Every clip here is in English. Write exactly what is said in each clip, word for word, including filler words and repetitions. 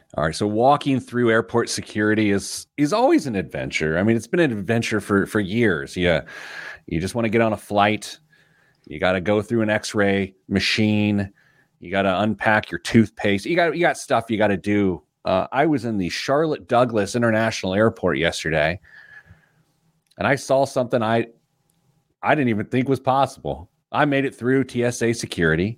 All right. So walking through airport security is is always an adventure. I mean, it's been an adventure for for years. Yeah. You just want to get on a flight. You got to go through an X-ray machine. You got to unpack your toothpaste. You got you got stuff you got to do. Uh, I was in the Charlotte Douglas International Airport yesterday, and I saw something I I didn't even think was possible. I made it through T S A security.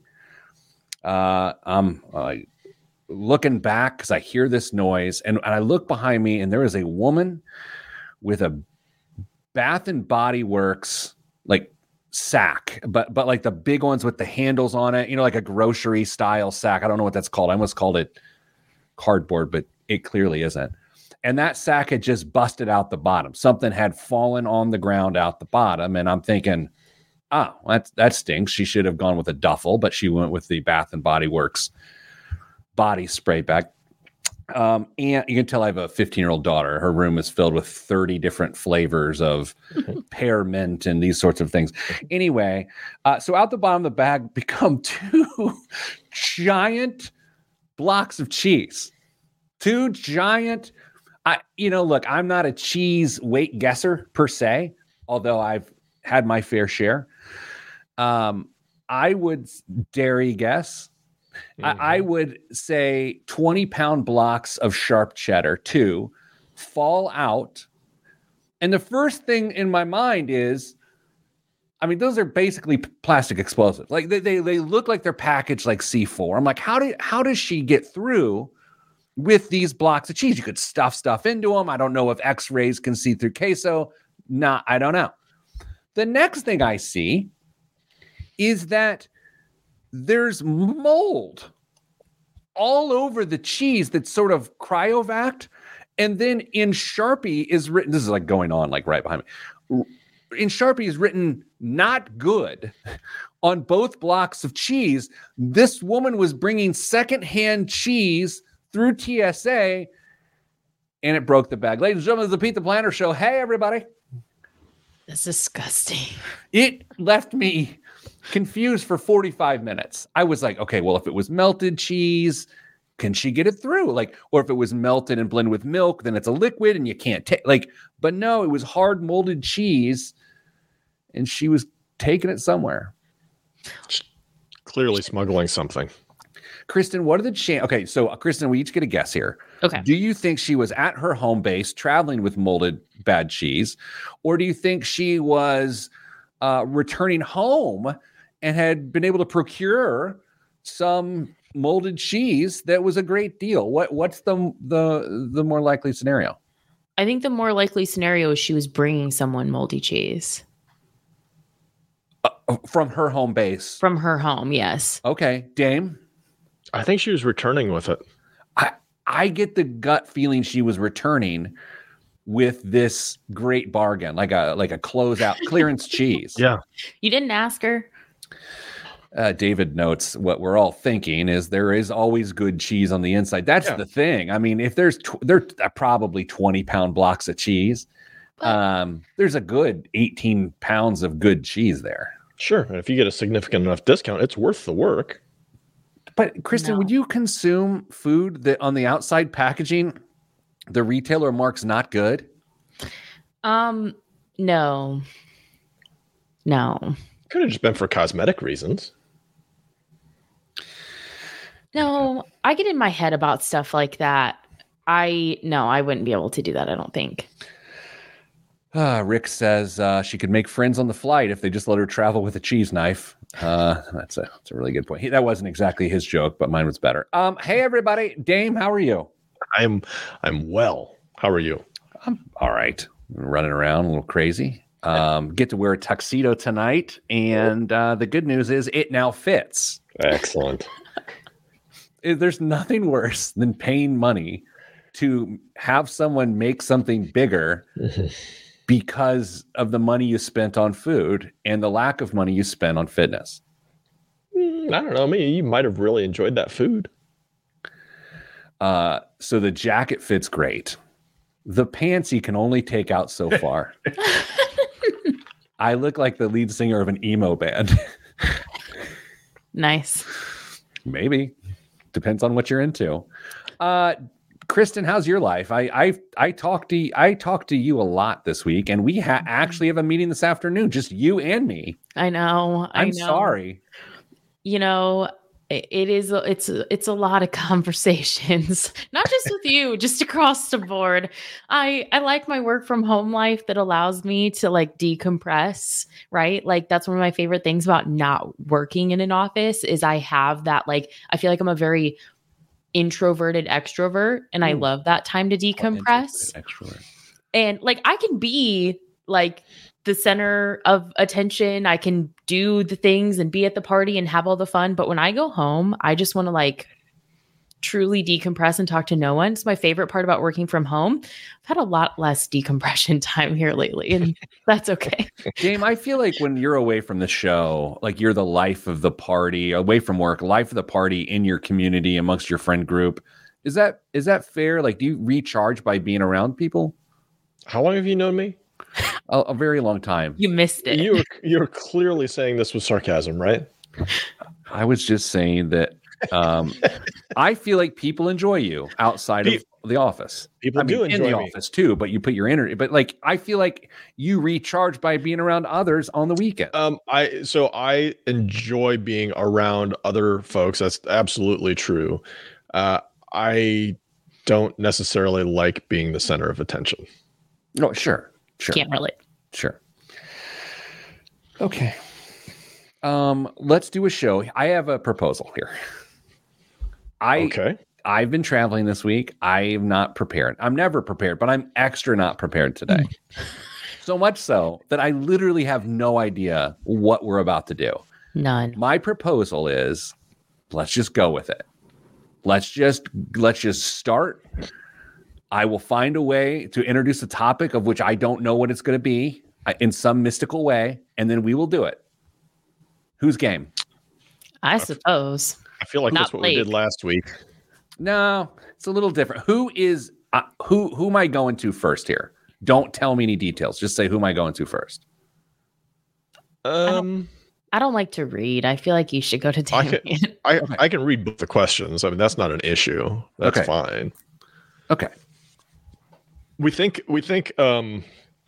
Uh, I'm uh, looking back because I hear this noise, and, and I look behind me, and there is a woman with a Bath and Body Works like sack, but but like the big ones with the handles on it, you know, like a grocery style sack. I don't know what that's called. I almost called it cardboard, but it clearly isn't. And that sack had just busted out the bottom. Something had fallen on the ground out the bottom, and I'm thinking, oh, that that stinks. She should have gone with a duffel, but she went with the Bath and Body Works body spray back. Um, and you can tell I have a fifteen-year-old daughter. Her room is filled with thirty different flavors of pear mint and these sorts of things. Anyway, uh, so out the bottom of the bag become two giant blocks of cheese. Two giant, I, you know, look, I'm not a cheese weight guesser per se, although I've had my fair share. Um, I would dairy guess. Mm-hmm. I, I would say twenty pound blocks of sharp cheddar, two, fall out. And the first thing in my mind is, I mean, those are basically plastic explosives. Like they, they, they look like they're packaged like C four. I'm like, how did, how does she get through with these blocks of cheese? You could stuff stuff into them. I don't know if X-rays can see through queso. Nah, I don't know. The next thing I see is that there's mold all over the cheese that's sort of cryovac. And then in Sharpie is written, this is like going on like right behind me. In Sharpie is written, not good on both blocks of cheese. This woman was bringing secondhand cheese through T S A and it broke the bag. Ladies and gentlemen, it's the Pete the Planner Show. Hey, everybody. That's disgusting. It left me confused for forty-five minutes. I was like, okay, well, if it was melted cheese, can she get it through? Like, or if it was melted and blended with milk, then it's a liquid and you can't take, like, but no, it was hard molded cheese and she was taking it somewhere. Clearly smuggling something. Kristen, what are the chances? Okay, so uh, Kristen, we each get a guess here. Okay. Do you think she was at her home base traveling with molded bad cheese? Or do you think she was uh, returning home and had been able to procure some molded cheese that was a great deal? What What's the the the more likely scenario? I think the more likely scenario is she was bringing someone moldy cheese. Uh, from her home base? From her home, yes. Okay. Dame? I think she was returning with it. I, I get the gut feeling she was returning with this great bargain, like a like a closeout clearance cheese. Yeah. You didn't ask her? Uh, David notes what we're all thinking is there is always good cheese on the inside. That's yeah. the thing. I mean, if there's tw- there are probably twenty pound blocks of cheese, um, there's a good eighteen pounds of good cheese there. Sure. And if you get a significant enough discount, it's worth the work. But Kristen, no. would you consume food that on the outside packaging, the retailer marks not good? Um, no, no. Could have just been for cosmetic reasons. No, I get in my head about stuff like that. I, no, I wouldn't be able to do that. I don't think. Uh, Rick says uh, she could make friends on the flight if they just let her travel with a cheese knife. Uh, that's a that's a really good point. He, that wasn't exactly his joke, but mine was better. Um, hey everybody, Dame, how are you? I'm I'm well. How are you? I'm all right. I'm running around a little crazy. Um, get to wear a tuxedo tonight, and uh, the good news is it now fits. Excellent. There's nothing worse than paying money to have someone make something bigger. Because of the money you spent on food and the lack of money you spent on fitness. Mm, I don't know. I mean, you might have really enjoyed that food. Uh, so the jacket fits great. The pants you can only take out so far. I look like the lead singer of an emo band. Nice. Maybe. Depends on what you're into. Uh, Kristen, how's your life? I I I talked to I talked to you a lot this week, and we ha- actually have a meeting this afternoon, just you and me. I know. I I'm know. sorry. You know, it, it is. It's it's a lot of conversations, not just with you, just across the board. I I like my work from home life that allows me to like decompress. Right, like that's one of my favorite things about not working in an office is I have that. Like I feel like I'm a very introverted extrovert, and I Ooh. love that time to decompress. Extrovert. And like I can be like the center of attention. I can do the things and be at the party and have all the fun. But when I go home, I just want to like truly decompress and talk to no one. It's my favorite part about working from home. I've had a lot less decompression time here lately, and that's okay. Dame, I feel like when you're away from the show, like you're the life of the party, away from work, life of the party in your community amongst your friend group. Is that is that fair? Like, do you recharge by being around people? How long have you known me? A, a very long time. You missed it. You were, you're clearly saying this with sarcasm, right? I was just saying that um, I feel like people enjoy you outside of the office. People I mean, do enjoy in the me. office too, but you put your energy. But like, I feel like you recharge by being around others on the weekend. Um, I so I enjoy being around other folks. That's absolutely true. Uh, I don't necessarily like being the center of attention. No, sure, sure, Can't relate. sure. Okay. Um, let's do a show. I have a proposal here. I Okay. I've been traveling this week. I'm not prepared. I'm never prepared, but I'm extra not prepared today. So much so that I literally have no idea what we're about to do. None. My proposal is let's just go with it. Let's just let's just start. I will find a way to introduce a topic of which I don't know what it's going to be uh, in some mystical way, and then we will do it. Who's game? I suppose. I feel like Not that's what we late. did last week. No, it's a little different. Who is uh, who? Who am I going to first here? Don't tell me any details. Just say who am I going to first. Um, I don't like to read. I feel like you should go to I can, Damien. I, Okay. I can read both the questions. I mean, that's not an issue. That's Okay. fine. Okay. We think we think um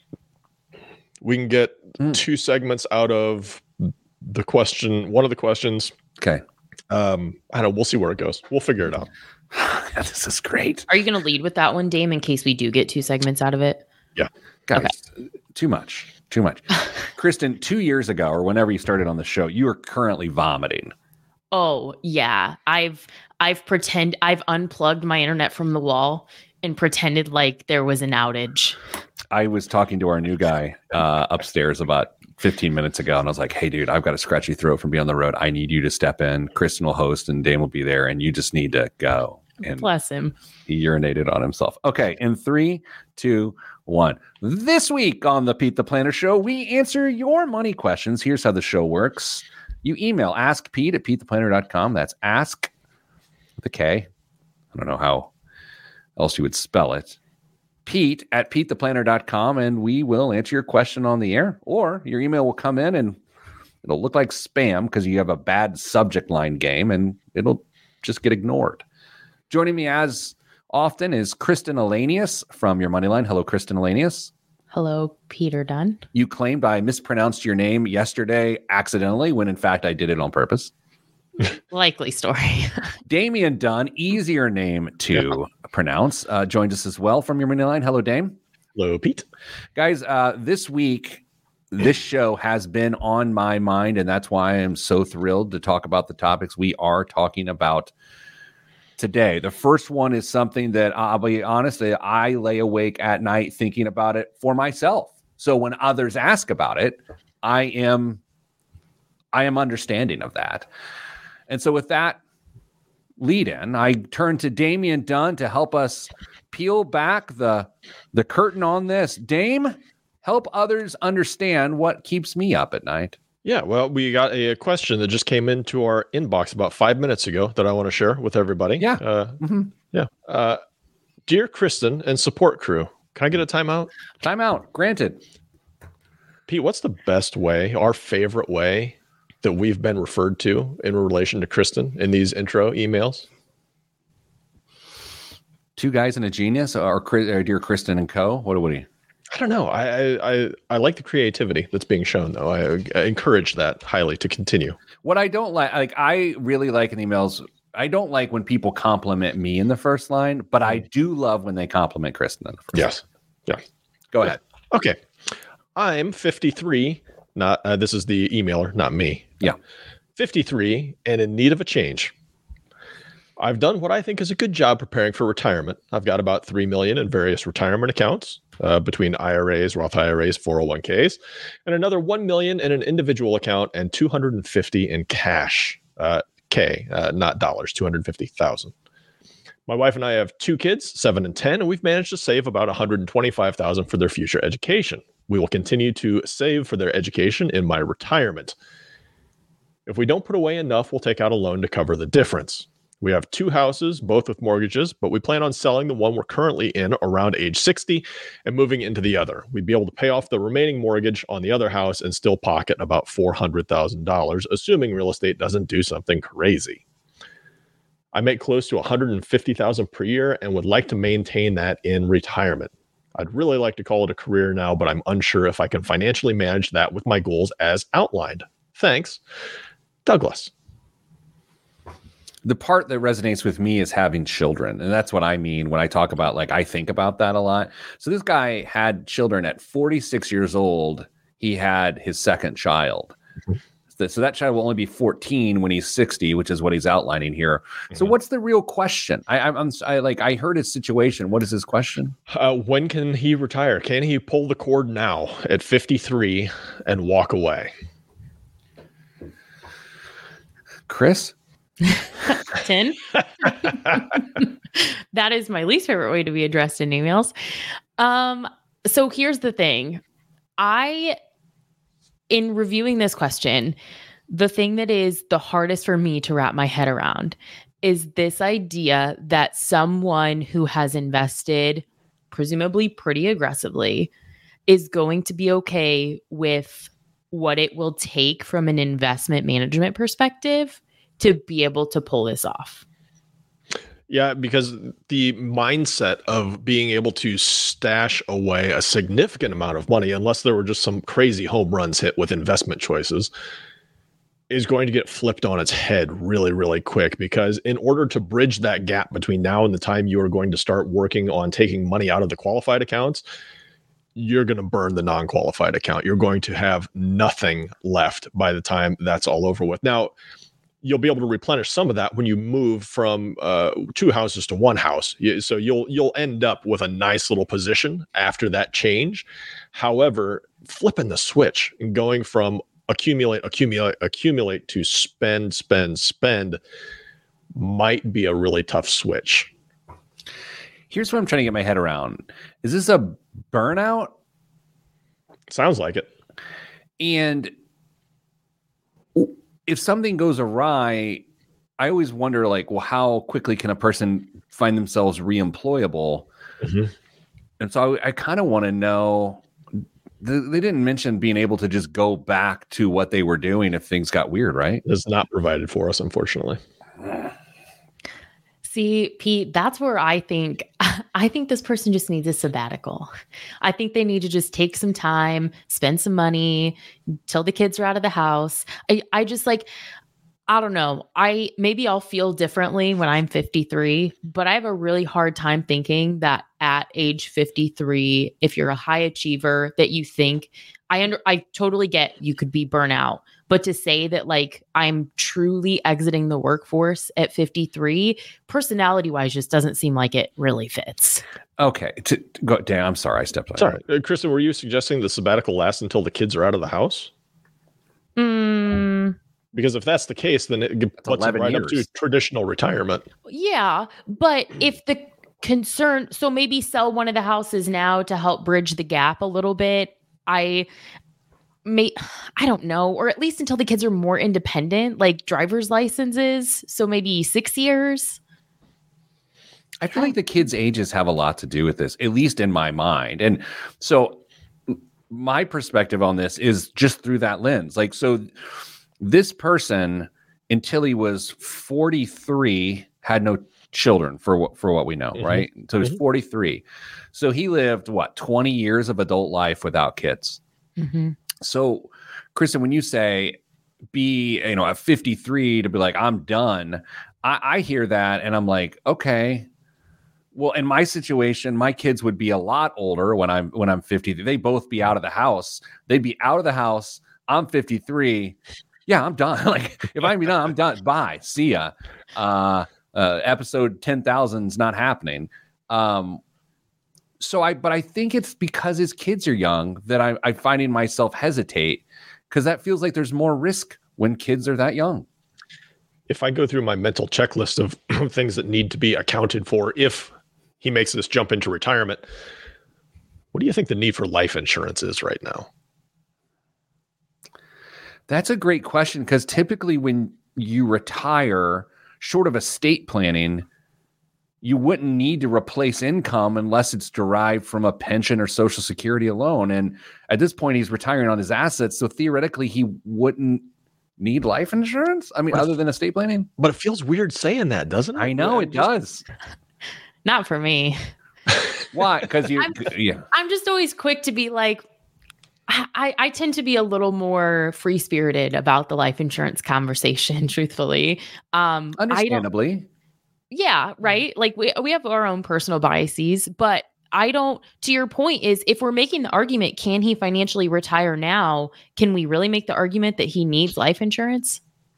we can get Mm. two segments out of the question. One of the questions. Okay. Um, I don't know. We'll see where it goes. We'll figure it out. This is great, Are you going to lead with that one, Dame, in case we do get two segments out of it? guys. Too much. Too much. Kristen, two years ago or whenever you started on the show, you were currently vomiting. Oh, yeah. I've I've pretend I've unplugged my internet from the wall and pretended like there was an outage. I was talking to our new guy uh, upstairs about fifteen minutes ago, and I was like, hey, dude, I've got a scratchy throat from being on the road. I need you to step in. Kristen will host, and Dame will be there, and you just need to go. And Bless him. he urinated on himself. Okay, in three, two, one. This week on the Pete the Planner Show, we answer your money questions. Here's how the show works. You email ask Pete at pete the planner dot com. That's ask with a K. I don't know how else you would spell it. Pete at pete the planner dot com, and we will answer your question on the air, or your email will come in and it'll look like spam because you have a bad subject line game, and it'll just get ignored. Joining me as often is Kristen Elanius from Your Moneyline. Hello, Kristen Elanius. Hello, Peter Dunn. You claimed I mispronounced your name yesterday accidentally, when in fact I did it on purpose. Likely story. Damian Dunn, easier name to pronounce, uh, joined us as well from Your Moneyline. Hello, Dame. Hello, Pete. Guys, uh, this week, this show has been on my mind, and that's why I'm so thrilled to talk about the topics we are talking about today. The first one is something that I'll be honest, I lay awake at night thinking about it for myself. So when others ask about it, I am, I am understanding of that. And so with that lead in, I turn to Damian Dunn to help us peel back the, the curtain on this. Dame, help others understand what keeps me up at night. Yeah, well, we got a, a question that just came into our inbox about five minutes ago that I want to share with everybody. Yeah. Uh, Mm-hmm. yeah. Uh, Dear Kristen and support crew, can I get a timeout? Time out. Granted. Pete, what's the best way, our favorite way that we've been referred to in relation to Kristen in these intro emails? two guys and a genius, or, or dear Kristen and co. What do you? I don't know. I, I I like the creativity that's being shown, though. I, I encourage that highly to continue. What I don't like, like I really like in emails. I don't like when people compliment me in the first line, but I do love when they compliment Kristen in the first yes. line. Yeah. Go ahead. Okay. I'm fifty-three. Not uh, this is the emailer, not me. Yeah. fifty-three and in need of a change. I've done what I think is a good job preparing for retirement. I've got about three million dollars in various retirement accounts uh, between I R As, Roth I R As, four oh one k's, and another one million dollars in an individual account and two hundred fifty in cash, uh, K, uh, not dollars, two hundred fifty thousand. My wife and I have two kids, seven and ten, and we've managed to save about one hundred twenty-five thousand for their future education. We will continue to save for their education in my retirement. If we don't put away enough, we'll take out a loan to cover the difference. We have two houses, both with mortgages, but we plan on selling the one we're currently in around age sixty and moving into the other. We'd be able to pay off the remaining mortgage on the other house and still pocket about four hundred thousand dollars, assuming real estate doesn't do something crazy. I make close to one hundred fifty thousand dollars per year and would like to maintain that in retirement. I'd really like to call it a career now, but I'm unsure if I can financially manage that with my goals as outlined. Thanks, Douglas. The part that resonates with me is having children. And that's what I mean when I talk about, like, I think about that a lot. So this guy had children at forty-six years old. He had his second child. Mm-hmm. So that child will only be fourteen when he's sixty, which is what he's outlining here. Mm-hmm. So what's the real question? I, I'm, I like, I heard his situation. What is his question? Uh, when can he retire? Can he pull the cord now at fifty-three and walk away? Chris? ten. That is my least favorite way to be addressed in emails. Um, so here's the thing. I, in reviewing this question, the thing that is the hardest for me to wrap my head around is this idea that someone who has invested presumably pretty aggressively is going to be okay with what it will take from an investment management perspective to be able to pull this off. Yeah, because the mindset of being able to stash away a significant amount of money, unless there were just some crazy home runs hit with investment choices, is going to get flipped on its head really, really quick. Because in order to bridge that gap between now and the time you are going to start working on taking money out of the qualified accounts, you're going to burn the non-qualified account. You're going to have nothing left by the time that's all over with. Now, you'll be able to replenish some of that when you move from uh, two houses to one house. So you'll you'll end up with a nice little position after that change. However, flipping the switch and going from accumulate, accumulate, accumulate to spend, spend, spend might be a really tough switch. Here's what I'm trying to get my head around. Is this a burnout? Sounds like it. And if something goes awry, I always wonder, like, well, how quickly can a person find themselves reemployable? Mm-hmm. And so I, I kind of want to know, th- they didn't mention being able to just go back to what they were doing if things got weird, right? It's not provided for us, unfortunately. See, Pete, that's where I think, I think this person just needs a sabbatical. I think they need to just take some time, spend some money till the kids are out of the house. I, I just like, I don't know. I, maybe I'll feel differently when I'm fifty-three, but I have a really hard time thinking that at age fifty-three, if you're a high achiever, that you think, I under, I totally get you could be burnout. But to say that, like, I'm truly exiting the workforce at fifty-three, personality wise, just doesn't seem like it really fits. Okay. To, to go, Dan, I'm sorry. I stepped on Sorry. Uh, Kristen, were you suggesting the sabbatical lasts until the kids are out of the house? Mm. Because if that's the case, then it that's puts it right years. Up to traditional retirement. Yeah. But if the concern, so maybe sell one of the houses now to help bridge the gap a little bit. I... May I don't know, or at least until the kids are more independent, like driver's licenses. So maybe six years. I feel like the kids' ages have a lot to do with this, at least in my mind. And so my perspective on this is just through that lens. Like, so this person, until he was forty-three, had no children for what for what we know, Mhm. right? So he's Mhm. forty-three. So he lived what twenty years of adult life without kids. Mm-hmm. So, Kristen, when you say be, you know, at fifty-three to be like, I'm done, I, I hear that and I'm like, okay. Well, in my situation, my kids would be a lot older when I'm when I'm fifty. They'd both be out of the house. They'd be out of the house. I'm fifty-three. Yeah, I'm done. Like if I'm done, I'm done. Bye. See ya. Uh, uh, episode ten thousand is not happening. Um, so I, but I think it's because his kids are young that I, I'm finding myself hesitate because that feels like there's more risk when kids are that young. If I go through my mental checklist of things that need to be accounted for if he makes this jump into retirement, what do you think the need for life insurance is right now? That's a great question because typically when you retire, short of estate planning, you wouldn't need to replace income unless it's derived from a pension or Social Security alone. And at this point, he's retiring on his assets. So theoretically, he wouldn't need life insurance. I mean, But- other than estate planning. But it feels weird saying that, doesn't it? I know it does. Not for me. Why? Because you, I'm- yeah. I'm just always quick to be like, I, I tend to be a little more free spirited about the life insurance conversation, truthfully. Um, I don't, Understandably. yeah, right. Like we, we have our own personal biases, but I don't, to your point is if we're making the argument, can he financially retire now? Can we really make the argument that he needs life insurance?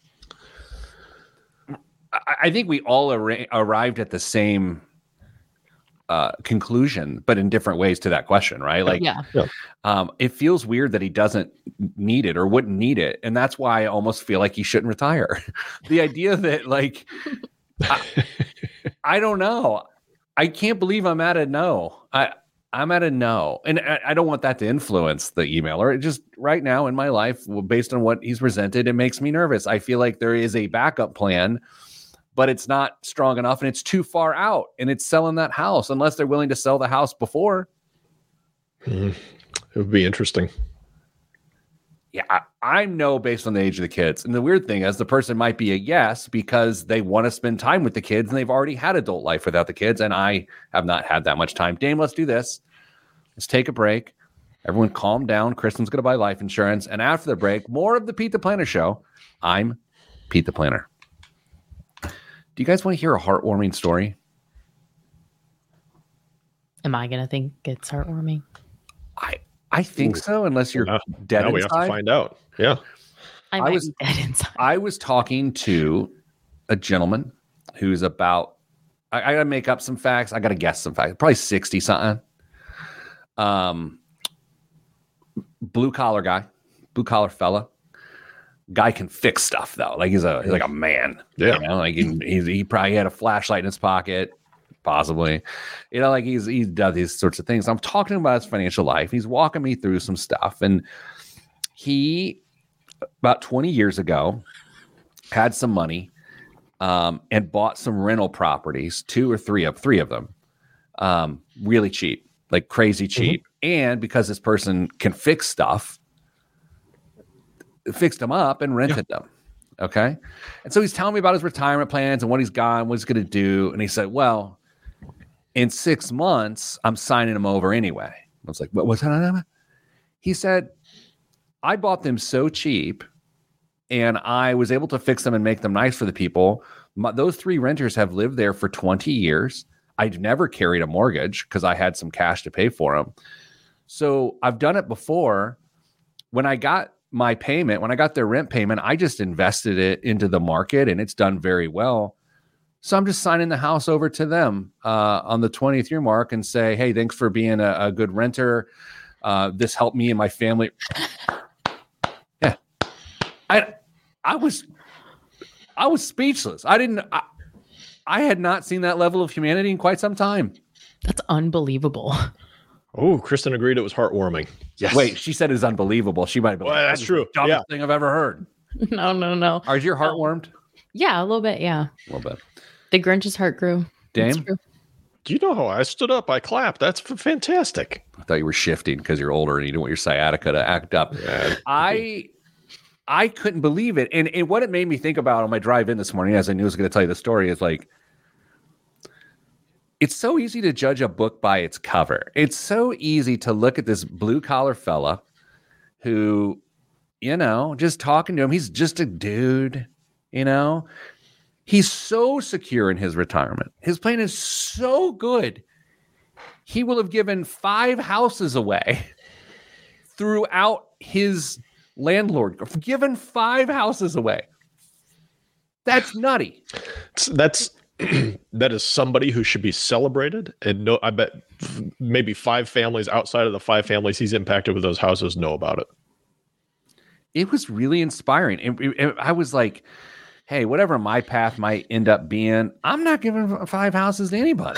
I, I think we all ar- arrived at the same uh, conclusion, but in different ways to that question, right? Like, Yeah. um, it feels weird that he doesn't need it or wouldn't need it. And that's why I almost feel like he shouldn't retire. The idea that like, I, I don't know. I can't believe I'm at a no. I, I'm at a no. And I, I don't want that to influence the emailer. It just right now in my life, well, based on what he's presented, it makes me nervous. I feel like there is a backup plan, but it's not strong enough and it's too far out and it's selling that house unless they're willing to sell the house before. Mm, it would be interesting. Yeah, I, I'm no based on the age of the kids. And the weird thing is the person might be a yes because they want to spend time with the kids and they've already had adult life without the kids. And I have not had that much time. Dame, let's do this. Let's take a break. Everyone calm down. Kristen's going to buy life insurance. And after the break, more of the Pete the Planner show. I'm Pete the Planner. Do you guys want to hear a heartwarming story? Am I going to think it's heartwarming? I I think Ooh. so, unless you're Now, dead now we have to inside. find out. Yeah. I I might was- be dead inside. I was talking to a gentleman who's about, I, I got to make up some facts. I got to guess some facts. Probably sixty something. Um, blue collar guy, blue collar fella. Guy can fix stuff though. Like he's a he's like a man. Yeah. You know, like he, he's, he probably had a flashlight in his pocket, possibly. You know, like he's he's done these sorts of things. I'm talking about his financial life. He's walking me through some stuff, and he about twenty years ago had some money um, and bought some rental properties, two or three of three of them, um, really cheap, like crazy cheap. Mm-hmm. And because this person can fix stuff, fixed them up and rented yeah. them. Okay. And so he's telling me about his retirement plans and what he's got and what he's going to do. And he said, well, in six months, I'm signing them over anyway. I was like, what was that? He said, I bought them so cheap and I was able to fix them and make them nice for the people. My, those three renters have lived there for twenty years. I've never carried a mortgage because I had some cash to pay for them. So I've done it before. When I got my payment, when I got their rent payment, I just invested it into the market and it's done very well. So I'm just signing the house over to them uh, on the twentieth year mark and say, hey, thanks for being a, a good renter. Uh, this helped me and my family. Yeah. I, I was, I was speechless. I didn't, I, I had not seen that level of humanity in quite some time. That's unbelievable. Oh, Kristen agreed it was heartwarming. Yes. Wait, she said it was unbelievable. She might have been well, like, that's true. Dumbest Yeah. thing I've ever heard. No, no, no. Are your heart warmed? Yeah, a little bit. Yeah. A little bit. The Grinch's heart grew. Dame? Do you know how I stood up? I clapped. That's f- fantastic. I thought you were shifting because you're older and you don't want your sciatica to act up. Yeah. I I couldn't believe it. And, and what it made me think about on my drive in this morning, as I knew I was going to tell you the story, is like, it's so easy to judge a book by its cover. It's so easy to look at this blue collar fella who, you know, just talking to him, he's just a dude, you know, he's so secure in his retirement. His plan is so good. He will have given five houses away throughout his landlord, given five houses away. That's nutty. That's that is somebody who should be celebrated. And no, I bet maybe five families outside of the five families he's impacted with those houses know about it. It was really inspiring. And it, it, I was like, hey, whatever my path might end up being, I'm not giving five houses to anybody.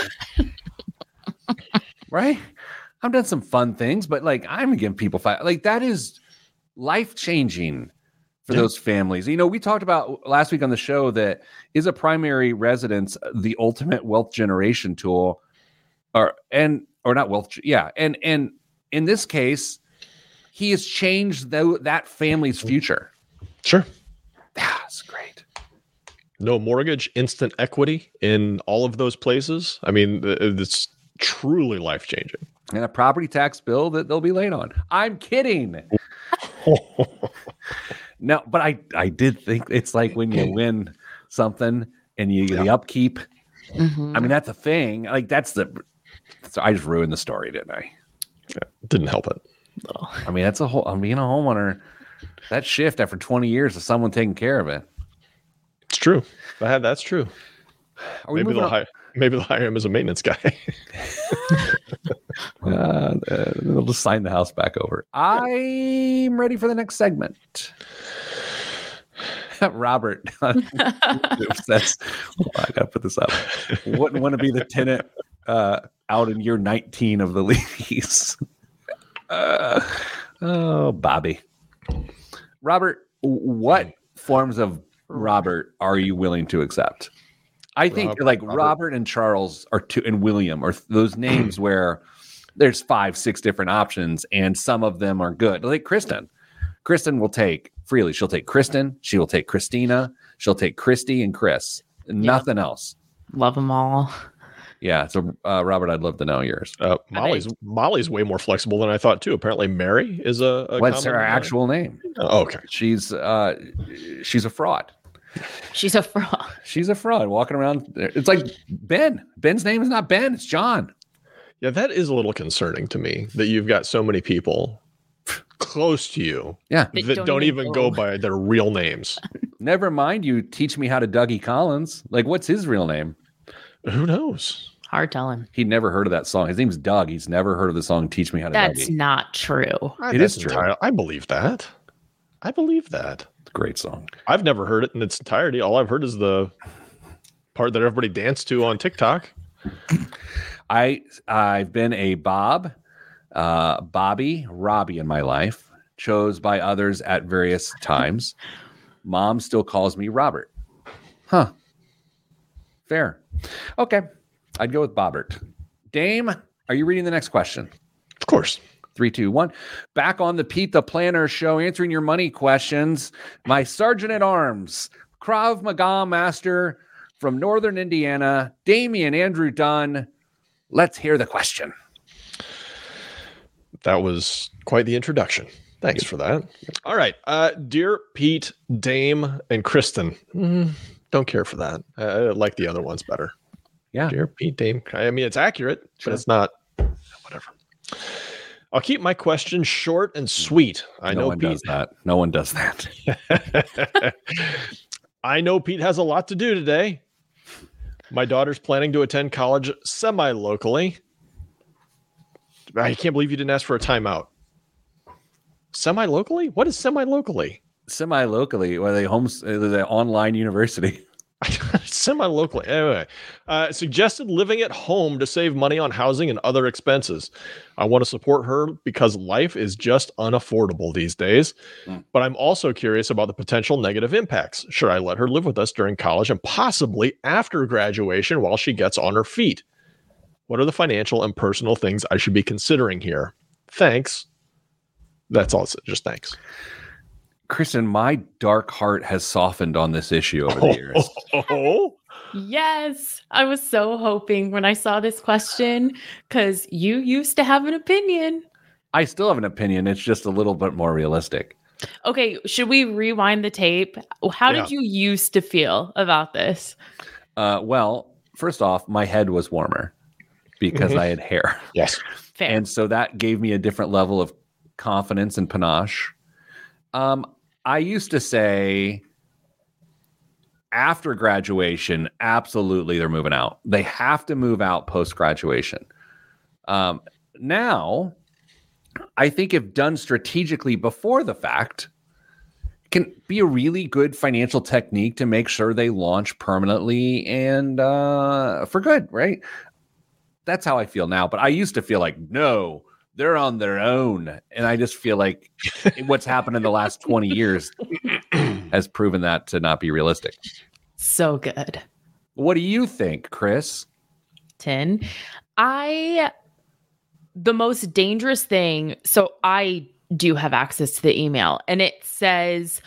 Right? I've done some fun things, but like I'm giving people five. Like that is life-changing for yeah. those families. You know, we talked about last week on the show that is a primary residence the ultimate wealth generation tool, or and or not wealth, yeah. And and in this case, he has changed the, that family's future. Sure. That's great. No mortgage, instant equity in all of those places. I mean, it's truly life-changing. And a property tax bill that they'll be late on. I'm kidding. No, but I, I did think it's like when you win something and you get yeah. the upkeep. Mm-hmm. I mean, that's a thing. Like that's the, so I just ruined the story, didn't I? Yeah, didn't help it. No. I mean, that's a whole, I mean, being a homeowner, that shift after twenty years of someone taking care of it. It's true. That, that's true. Maybe they'll, hire, maybe they'll hire him as a maintenance guy. uh, uh, they'll just sign the house back over. I'm ready for the next segment. Robert says, well, I gotta put this up. Wouldn't want to be the tenant uh, out in year nineteen of the lease. uh, oh, Bobby. Robert, what forms of Robert are you willing to accept? I think Robert, like Robert. Robert and Charles are two, and William are those names where there's five, six different options, and some of them are good. Like Kristen, Kristen will take freely. She'll take Kristen. She will take Christina. She'll take Christy and Chris. Nothing yeah. else. Love them all. Yeah. So uh, Robert, I'd love to know yours. Uh, Molly's Molly's way more flexible than I thought too. Apparently, Mary is a. a What's her actual name? Oh, okay. She's uh, she's a fraud. She's a fraud. She's a fraud walking around. It's like Ben. Ben's name is not Ben. It's John. Yeah, that is a little concerning to me that you've got so many people close to you yeah. that, that don't, don't even go. go by their real names. Never mind you teach me how to Dougie Collins. Like, what's his real name? Who knows? Hard telling. He'd never heard of that song. His name's Doug. He's never heard of the song Teach Me How to That's Dougie. not true. It is true. Entire, I believe that. I believe that. Great song. I've never heard it in its entirety. All I've heard is the part that everybody danced to on TikTok. I I've been a Bob, uh, Bobby, Robbie in my life, chose by others at various times. Mom still calls me Robert. Huh. Fair. Okay. I'd go with Bobbert. Dame, are you reading the next question? Of course. Three, two, one. Back on the Pete the Planner show, answering your money questions. My Sergeant at Arms, Krav Maga master from Northern Indiana, Damian Andrew Dunn. Let's hear the question. That was quite the introduction. Thanks for that. All right. Uh, dear Pete, Dame, and Kristen. Mm, don't care for that. I, I like the other ones better. Yeah. Dear Pete, Dame. I mean, it's accurate, sure. but it's not. Whatever. I'll keep my question short and sweet. I no know one Pete does that. No one does that. I know Pete has a lot to do today. My daughter's planning to attend college semi-locally. I can't believe you didn't ask for a timeout. Semi-locally? What is semi-locally? Semi-locally, or they homes, the online university. Semi-locally. Anyway, uh, suggested living at home to save money on housing and other expenses. I want to support her because life is just unaffordable these days. Mm. But I'm also curious about the potential negative impacts. Should I let her live with us during college and possibly after graduation while she gets on her feet? What are the financial and personal things I should be considering here? Thanks. That's all. Just thanks. Kristen, my dark heart has softened on this issue over the years. Oh, Yes, I was so hoping when I saw this question because you used to have an opinion. I still have an opinion. It's just a little bit more realistic. Okay, should we rewind the tape? How Yeah. did you used to feel about this? Uh, well, first off, my head was warmer because Mhm. I had hair. Yes. Fair. And so that gave me a different level of confidence and panache. Um, I used to say after graduation, absolutely they're moving out. They have to move out post-graduation. Um, now, I think if done strategically before the fact, can be a really good financial technique to make sure they launch permanently and uh, for good, right? That's how I feel now. But I used to feel like, no, they're on their own. And I just feel like what's happened in the last twenty years has proven that to not be realistic. So good. What do you think, Chris? ten. I, the most dangerous thing, so I do have access to the email and it says,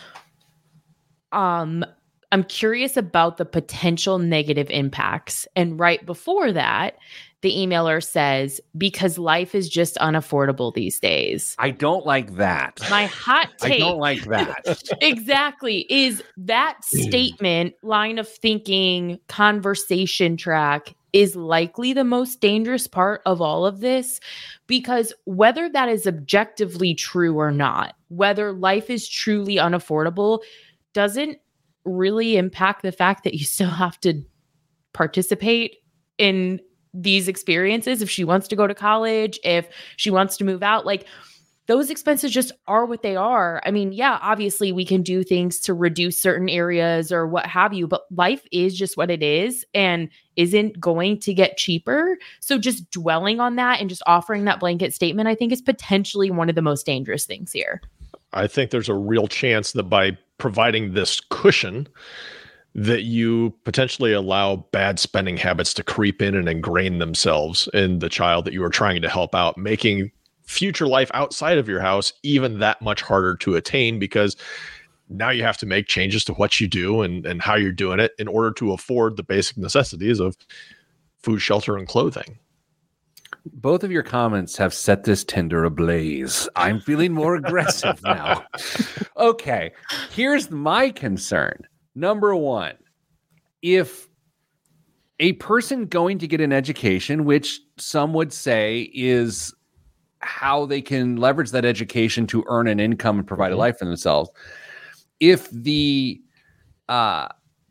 um, I'm curious about the potential negative impacts. And right before that, the emailer says, because life is just unaffordable these days. I don't like that. My hot take. I don't like that. Exactly. Is that statement, line of thinking, conversation track is likely the most dangerous part of all of this, because whether that is objectively true or not, whether life is truly unaffordable, doesn't really impact the fact that you still have to participate in these experiences. If she wants to go to college, if she wants to move out, like those expenses just are what they are. I mean, yeah, obviously we can do things to reduce certain areas or what have you, but life is just what it is and isn't going to get cheaper. So just dwelling on that and just offering that blanket statement, I think is potentially one of the most dangerous things here. I think there's a real chance that by providing this cushion, that you potentially allow bad spending habits to creep in and ingrain themselves in the child that you are trying to help out, making future life outside of your house even that much harder to attain, because now you have to make changes to what you do and, and how you're doing it in order to afford the basic necessities of food, shelter, and clothing. Both of your comments have set this Tinder ablaze. I'm feeling more aggressive now. Okay, here's my concern. Number one, if a person going to get an education, which some would say is how they can leverage that education to earn an income and provide a life for themselves, if the uh,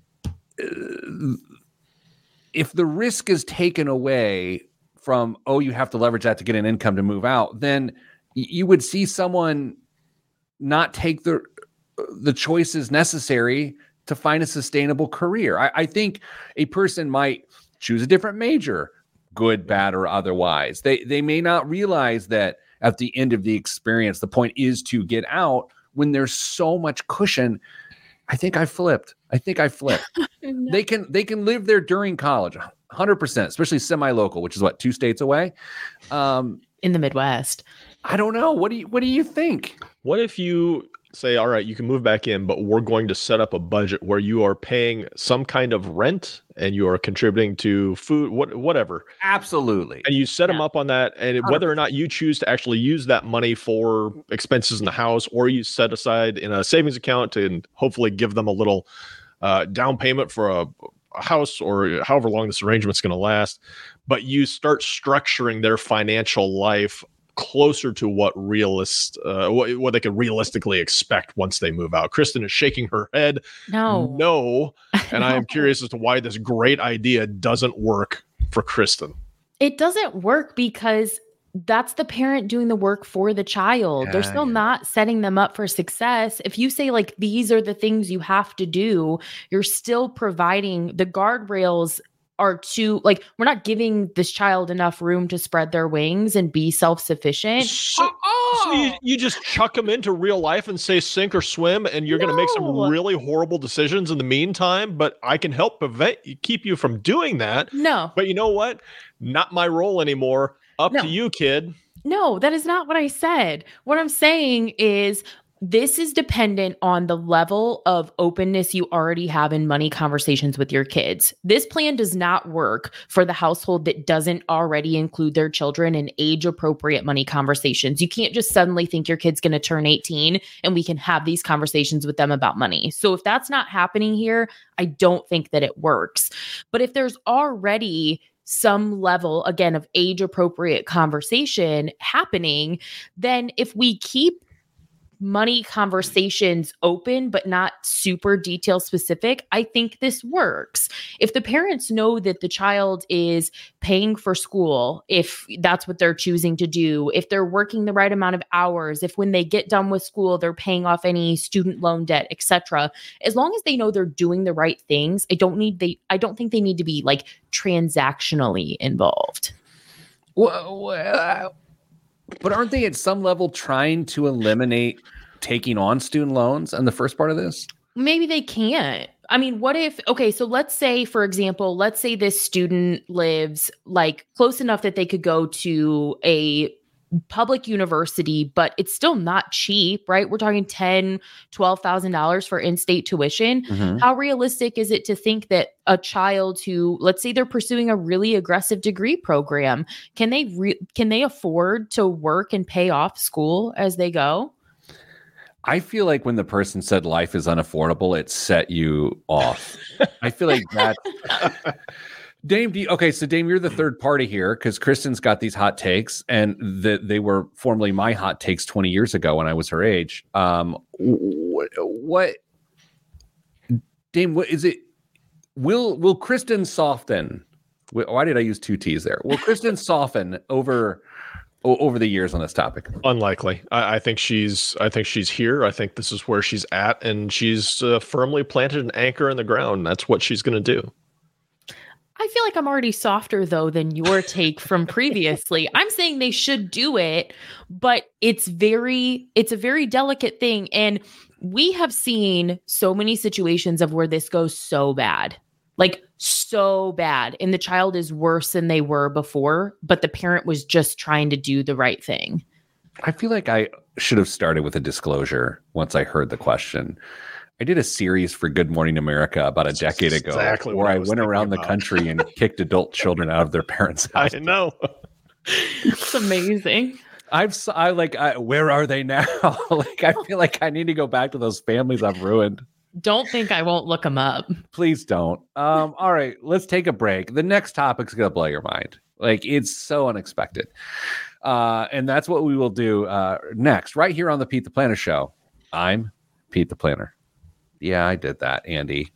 if the risk is taken away from, oh, you have to leverage that to get an income to move out, then you would see someone not take the the choices necessary to find a sustainable career. I, I think a person might choose a different major, good, bad, or otherwise. They they may not realize that at the end of the experience, the point is to get out when there's so much cushion. I think I flipped. I think I flipped. No. They can they can live there during college, one hundred percent, especially semi-local, which is what, two states away. Um, In the Midwest. I don't know. What do you what do you think? What if you say, all right, you can move back in, but we're going to set up a budget where you are paying some kind of rent and you are contributing to food, what, whatever. Absolutely. And you set Yeah. them up on that. And it- whether or not you choose to actually use that money for expenses in the house, or you set aside in a savings account to hopefully give them a little uh, down payment for a, a house, or however long this arrangement's going to last, but you start structuring their financial life closer to what realist, uh, what, what they could realistically expect once they move out. Kristen is shaking her head. No. No. And I am No. curious as to why this great idea doesn't work for Kristen. It doesn't work because that's the parent doing the work for the child. They're Yeah, still yeah. not setting them up for success. If you say, like, these are the things you have to do, you're still providing the guardrails are to, like, we're not giving this child enough room to spread their wings and be self-sufficient. So, so you, you just chuck them into real life and say sink or swim, and you're going to make some No. really horrible decisions in the meantime, but I can help prevent keep you from doing that. No, But you know what? Not my role anymore. Up No. to you, kid. no, that is not what I said. What I'm saying is, this is dependent on the level of openness you already have in money conversations with your kids. This plan does not work for the household that doesn't already include their children in age-appropriate money conversations. You can't just suddenly think your kid's going to turn eighteen and we can have these conversations with them about money. So if that's not happening here, I don't think that it works. But if there's already some level, again, of age-appropriate conversation happening, then if we keep money conversations open, but not super detail specific, I think this works. If the parents know that the child is paying for school, if that's what they're choosing to do, if they're working the right amount of hours, if when they get done with school, they're paying off any student loan debt, et cetera, as long as they know they're doing the right things, I don't need they, I don't think they need to be like transactionally involved. Well, well but aren't they at some level trying to eliminate taking on student loans in the first part of this? Maybe they can't. I mean, what if, okay, so let's say, for example, let's say this student lives like close enough that they could go to a public university, but it's still not cheap, right? We're talking ten thousand dollars, twelve thousand dollars for in-state tuition. Mm-hmm. How realistic is it to think that a child who, let's say they're pursuing a really aggressive degree program, can they re- can they afford to work and pay off school as they go? I feel like when the person said life is unaffordable, it set you off. I feel like that. Dame, do you, okay, so Dame, you're the third party here because Kristen's got these hot takes, and the, they were formerly my hot takes twenty years ago when I was her age. Um, what, what Dame, what is it? Will will Kristen soften? Why did I use two T's there? Will Kristen soften over over the years on this topic? Unlikely. I, I think she's. I think she's here. I think this is where she's at, and she's uh, firmly planted an anchor in the ground. That's what she's going to do. I feel like I'm already softer, though, than your take from previously. I'm saying they should do it, but it's very, it's a very delicate thing. And we have seen so many situations of where this goes so bad, like so bad. And the child is worse than they were before, but the parent was just trying to do the right thing. I feel like I should have started with a disclosure once I heard the question. I did a series for Good Morning America about a decade ago exactly where I, I went around about. the country and kicked adult children out of their parents' house. I know. It's amazing. I've I like I, where are they now? Like I feel like I need to go back to those families I've ruined. Don't think I won't look them up. Please don't. Um, all right, let's take a break. The next topic's gonna blow your mind. Like it's so unexpected. Uh, and that's what we will do uh, next, right here on the Pete the Planner Show. I'm Pete the Planner. Yeah, I did that, Andy.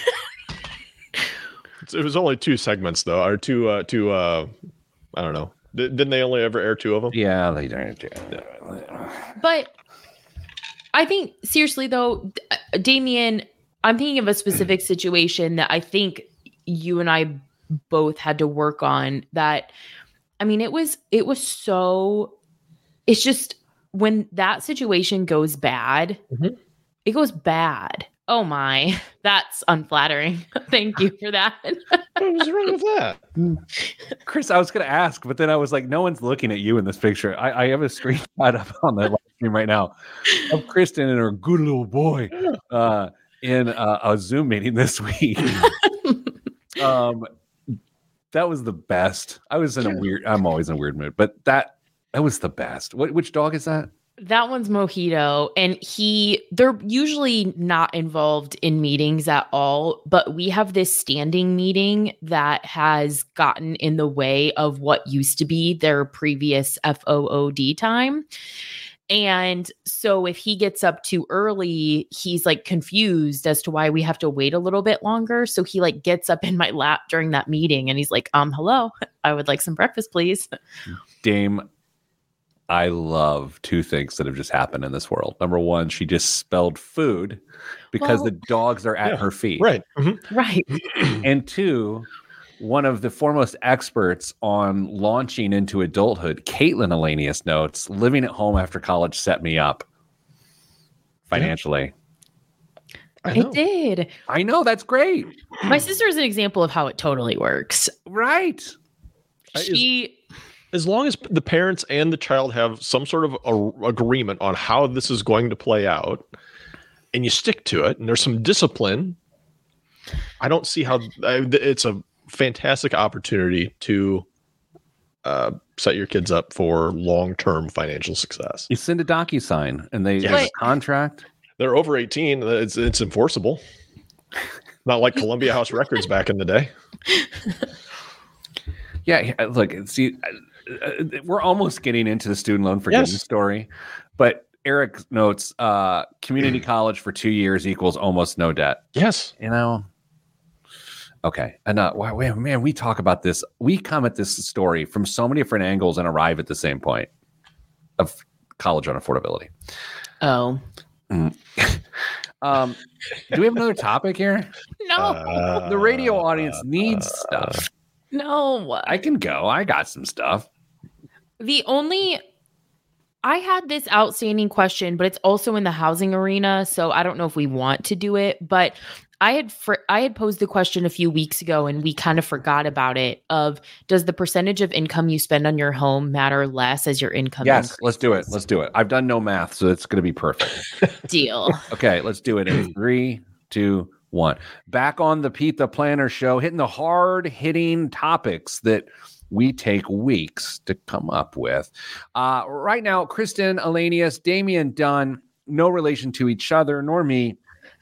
It was only two segments, though, or two, uh, two. Uh, I don't know. D- didn't they only ever air two of them? Yeah, they did. But I think seriously, though, Damien, I'm thinking of a specific situation that I think you and I both had to work on. That, I mean, it was it was so. It's just when that situation goes bad. Mm-hmm. It goes bad. Oh my, that's unflattering. Thank you for that. What was wrong with that? Chris, I was going to ask, but then I was like, no one's looking at you in this picture. I, I have a screenshot up on the live stream right now of Kristen and her good little boy uh, in uh, a Zoom meeting this week. um, that was the best. I was in a weird, I'm always in a weird mood, but that, that was the best. What, which dog is that? That one's Mojito, and he, they're usually not involved in meetings at all, but we have this standing meeting that has gotten in the way of what used to be their previous F O O D time. And so if he gets up too early, he's like confused as to why we have to wait a little bit longer. So he like gets up in my lap during that meeting and he's like, um, hello, I would like some breakfast, please. Dame, I love two things that have just happened in this world. Number one, she just spelled food because well, the dogs are at yeah, her feet. Right. Mm-hmm. Right. And two, one of the foremost experts on launching into adulthood, Caitlin Elanius notes, living at home after college set me up financially. Yeah. It did. I know. That's great. My sister is an example of how it totally works. Right. She... as long as the parents and the child have some sort of a, agreement on how this is going to play out, and you stick to it, and there's some discipline, I don't see how it's a fantastic opportunity to uh, set your kids up for long-term financial success. You send a DocuSign, and they Yes. have a contract. They're over eighteen. It's it's enforceable. Not like Columbia House Records back in the day. Yeah, look, see, we're almost getting into the student loan forgiveness Yes. story, but Eric notes uh, community college for two years equals almost no debt. Yes. You know, okay, enough. Wow, wait, man, we talk about this. We come at this story from so many different angles and arrive at the same point of college unaffordability. Oh, Mm. um, do we have another topic here? no, Uh, The radio audience needs stuff. no. I can go. I got some stuff. The only I had this outstanding question, but it's also in the housing arena, so I don't know if we want to do it. But I had fr- I had posed the question a few weeks ago, and we kind of forgot about it. Of does the percentage of income you spend on your home matter less as your income? Yes, let's do it. increases? Let's do it. I've done no math, so it's going to be perfect. Deal. Okay, let's do it in three, two, one. Back on the Pete the Planner show, hitting the hard hitting topics that we take weeks to come up with. Uh, right now, Kristen Alanius, Damian Dunn, no relation to each other nor me.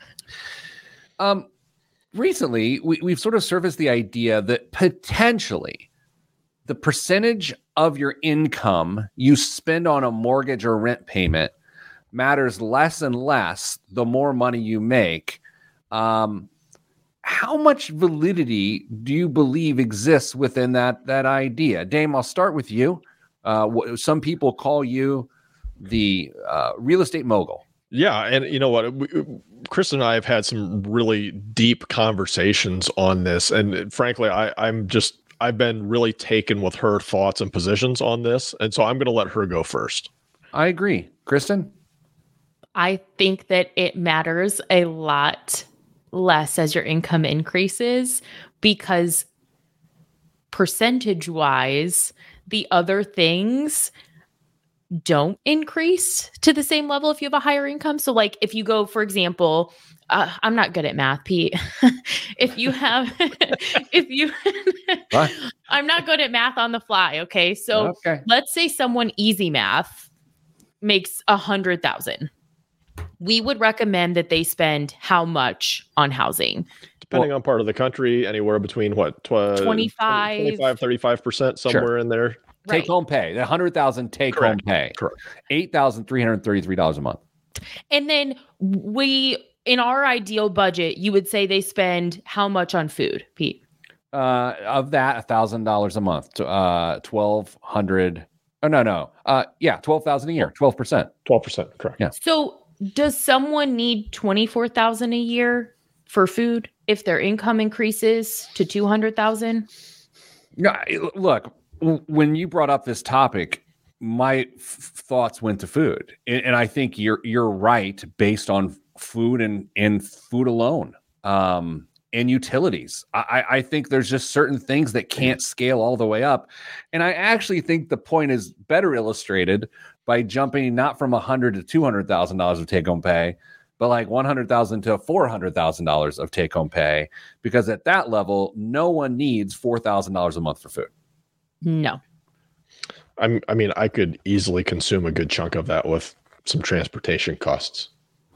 Um, recently, we, we've sort of surfaced the idea that potentially the percentage of your income you spend on a mortgage or rent payment matters less and less the more money you make. Um, how much validity do you believe exists within that that idea? Dame, I'll start with you. Uh, wh- some people call you the uh, real estate mogul. Yeah, and you know what? We, Chris and I have had some really deep conversations on this, and frankly, I, I'm just I've been really taken with her thoughts and positions on this, and so I'm going to let her go first. I agree. Kristen? I think that it matters a lot less as your income increases because percentage wise, the other things don't increase to the same level if you have a higher income. So like if you go, for example, uh, I'm not good at math, Pete. if you have, if you, What? I'm not good at math on the fly. Okay. So Okay. let's say someone easy math makes a hundred thousand. We would recommend that they spend how much on housing? Depending on part of the country, anywhere between what, tw- twenty-five twenty-five, thirty-five percent, somewhere Sure. in there. Right. Take home pay. The one hundred thousand take Correct. home pay. Correct. eight thousand three hundred thirty-three dollars a month. And then we, in our ideal budget, you would say they spend how much on food, Pete? Uh, of that, one thousand dollars a month. Uh, twelve hundred. Oh, no, no. Uh, yeah, twelve thousand a year, twelve percent. twelve percent, correct. Yeah. So does someone need twenty-four thousand a year for food if their income increases to two hundred thousand? No, look, w- when you brought up this topic, my f- thoughts went to food, and, and I think you're you're right based on food and and food alone, um, and utilities. I, I think there's just certain things that can't scale all the way up, and I actually think the point is better illustrated by jumping not from a hundred to two hundred thousand dollars of take home pay, but like one hundred thousand to four hundred thousand dollars of take home pay, because at that level, no one needs four thousand dollars a month for food. No. I'm, I mean, I could easily consume a good chunk of that with some transportation costs.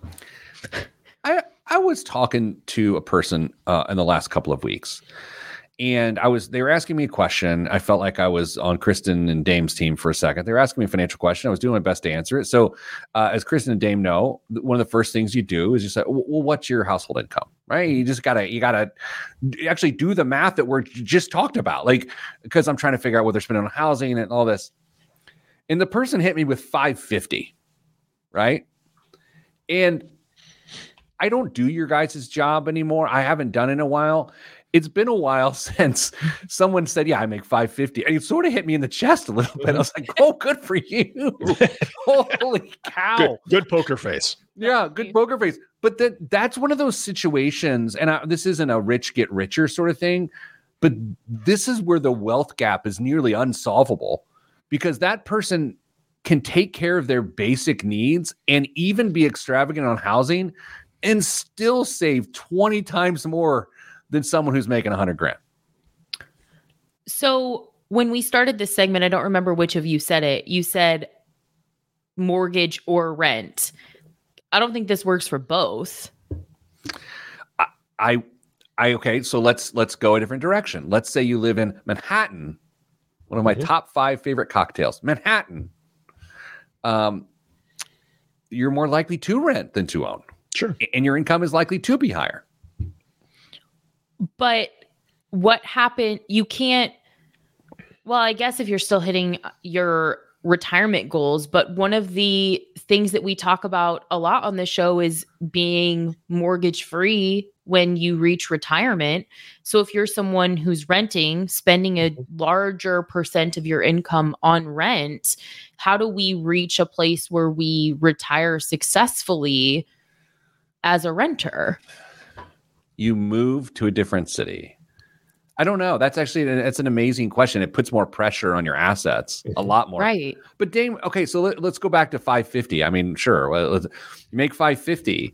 I I was talking to a person uh, in the last couple of weeks, and I was they were asking me a question. I felt like I was on Kristen and Dame's team for a second. They were asking me a financial question. I was doing my best to answer it. So, uh, as Kristen and Dame know, one of the first things you do is you say, "Well, what's your household income?" Right? You just gotta you gotta actually do the math that we're just talked about, like because I'm trying to figure out what they're spending on housing and all this. And the person hit me with five fifty, right? And I don't do your guys' job anymore. I haven't done it in a while. It's been a while since someone said, yeah, I make five fifty. And it sort of hit me in the chest a little bit. I was like, oh, good for you. Holy cow. Good, good poker face. Yeah, good poker face. But that that's one of those situations, and I, this isn't a rich get richer sort of thing, but this is where the wealth gap is nearly unsolvable. because that person can take care of their basic needs and even be extravagant on housing and still save twenty times more than someone who's making a hundred grand. So when we started this segment, I don't remember which of you said it. You said mortgage or rent. I don't think this works for both. I, I, I okay. So let's, let's go a different direction. Let's say you live in Manhattan, one of my mm-hmm. top five favorite cocktails, Manhattan. Um, you're more likely to rent than to own. Sure. And your income is likely to be higher. But what happened? You can't, well, I guess if you're still hitting your retirement goals, but one of the things that we talk about a lot on this show is being mortgage free when you reach retirement. So if you're someone who's renting, spending a larger percent of your income on rent, how do we reach a place where we retire successfully as a renter? You move to a different city. I don't know. That's actually, it's an amazing question. It puts more pressure on your assets, a lot more. Right. But Dame, okay, so let, let's go back to five fifty. I mean, sure, well, let's, you make five fifty.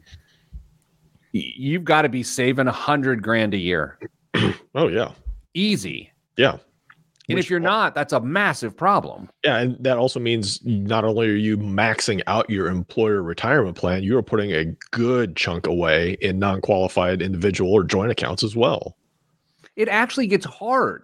You've got to be saving a hundred grand a year. Oh yeah. Easy. Yeah. And Which, if you're not, that's a massive problem. Yeah, and that also means not only are you maxing out your employer retirement plan, you are putting a good chunk away in non-qualified individual or joint accounts as well. It actually gets hard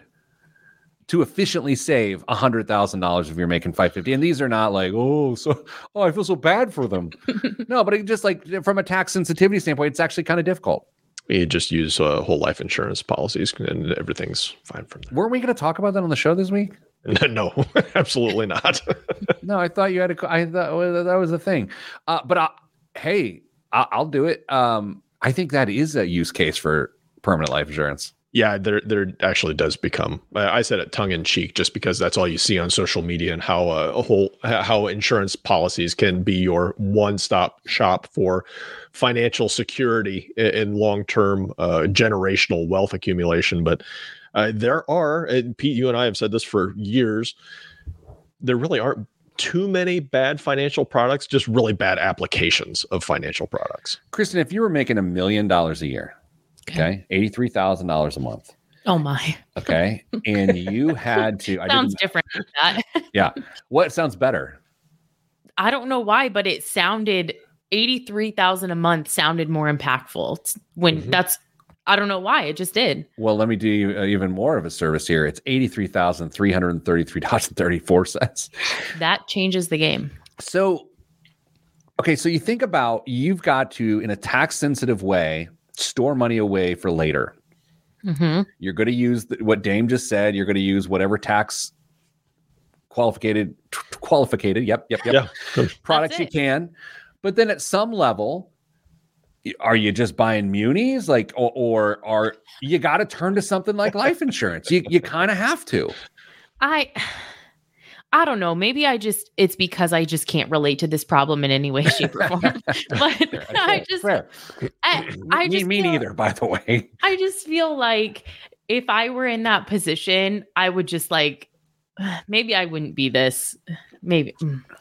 to efficiently save one hundred thousand dollars if you're making five fifty. And these are not like, oh, so oh, I feel so bad for them. No, but it just like from a tax sensitivity standpoint, it's actually kind of difficult. You just use uh, whole life insurance policies and everything's fine from there. Weren't we going to talk about that on the show this week? No, absolutely not. No, I thought you had a, I thought well, that was the thing. Uh, but I, hey, I, I'll do it. Um, I think that is a use case for permanent life insurance. Yeah, there there actually does become. I said it tongue in cheek, just because that's all you see on social media, and how uh, a whole how insurance policies can be your one stop shop for financial security and long term uh, generational wealth accumulation. But uh, there are, and Pete, you and I have said this for years, there really aren't too many bad financial products, just really bad applications of financial products. Kristen, if you were making a million dollars a year. Okay, eighty-three thousand dollars a month. Oh my. Okay, and you had to. I sounds different than that. Yeah, what sounds better? I don't know why, but it sounded eighty-three thousand a month sounded more impactful when mm-hmm. that's. I don't know why, it just did. Well, let me do you uh, even more of a service here. It's eighty-three thousand three hundred thirty-three dollars and thirty-four cents. That changes the game. So, okay, so you think about you've got to, in a tax sensitive way, store money away for later. Mm-hmm. You're going to use the, what Dame just said. You're going to use whatever tax qualified, qualified, yep, yep, yep, yeah. products you can. But then at some level, are you just buying munis? Like, or, or are you got to turn to something like life insurance? You you kind of have to. I. I don't know. Maybe I just, it's because I just can't relate to this problem in any way, shape, or form. But fair, I just, I, I just me feel, neither, by the way. I just feel like if I were in that position, I would just like, maybe I wouldn't be this. Maybe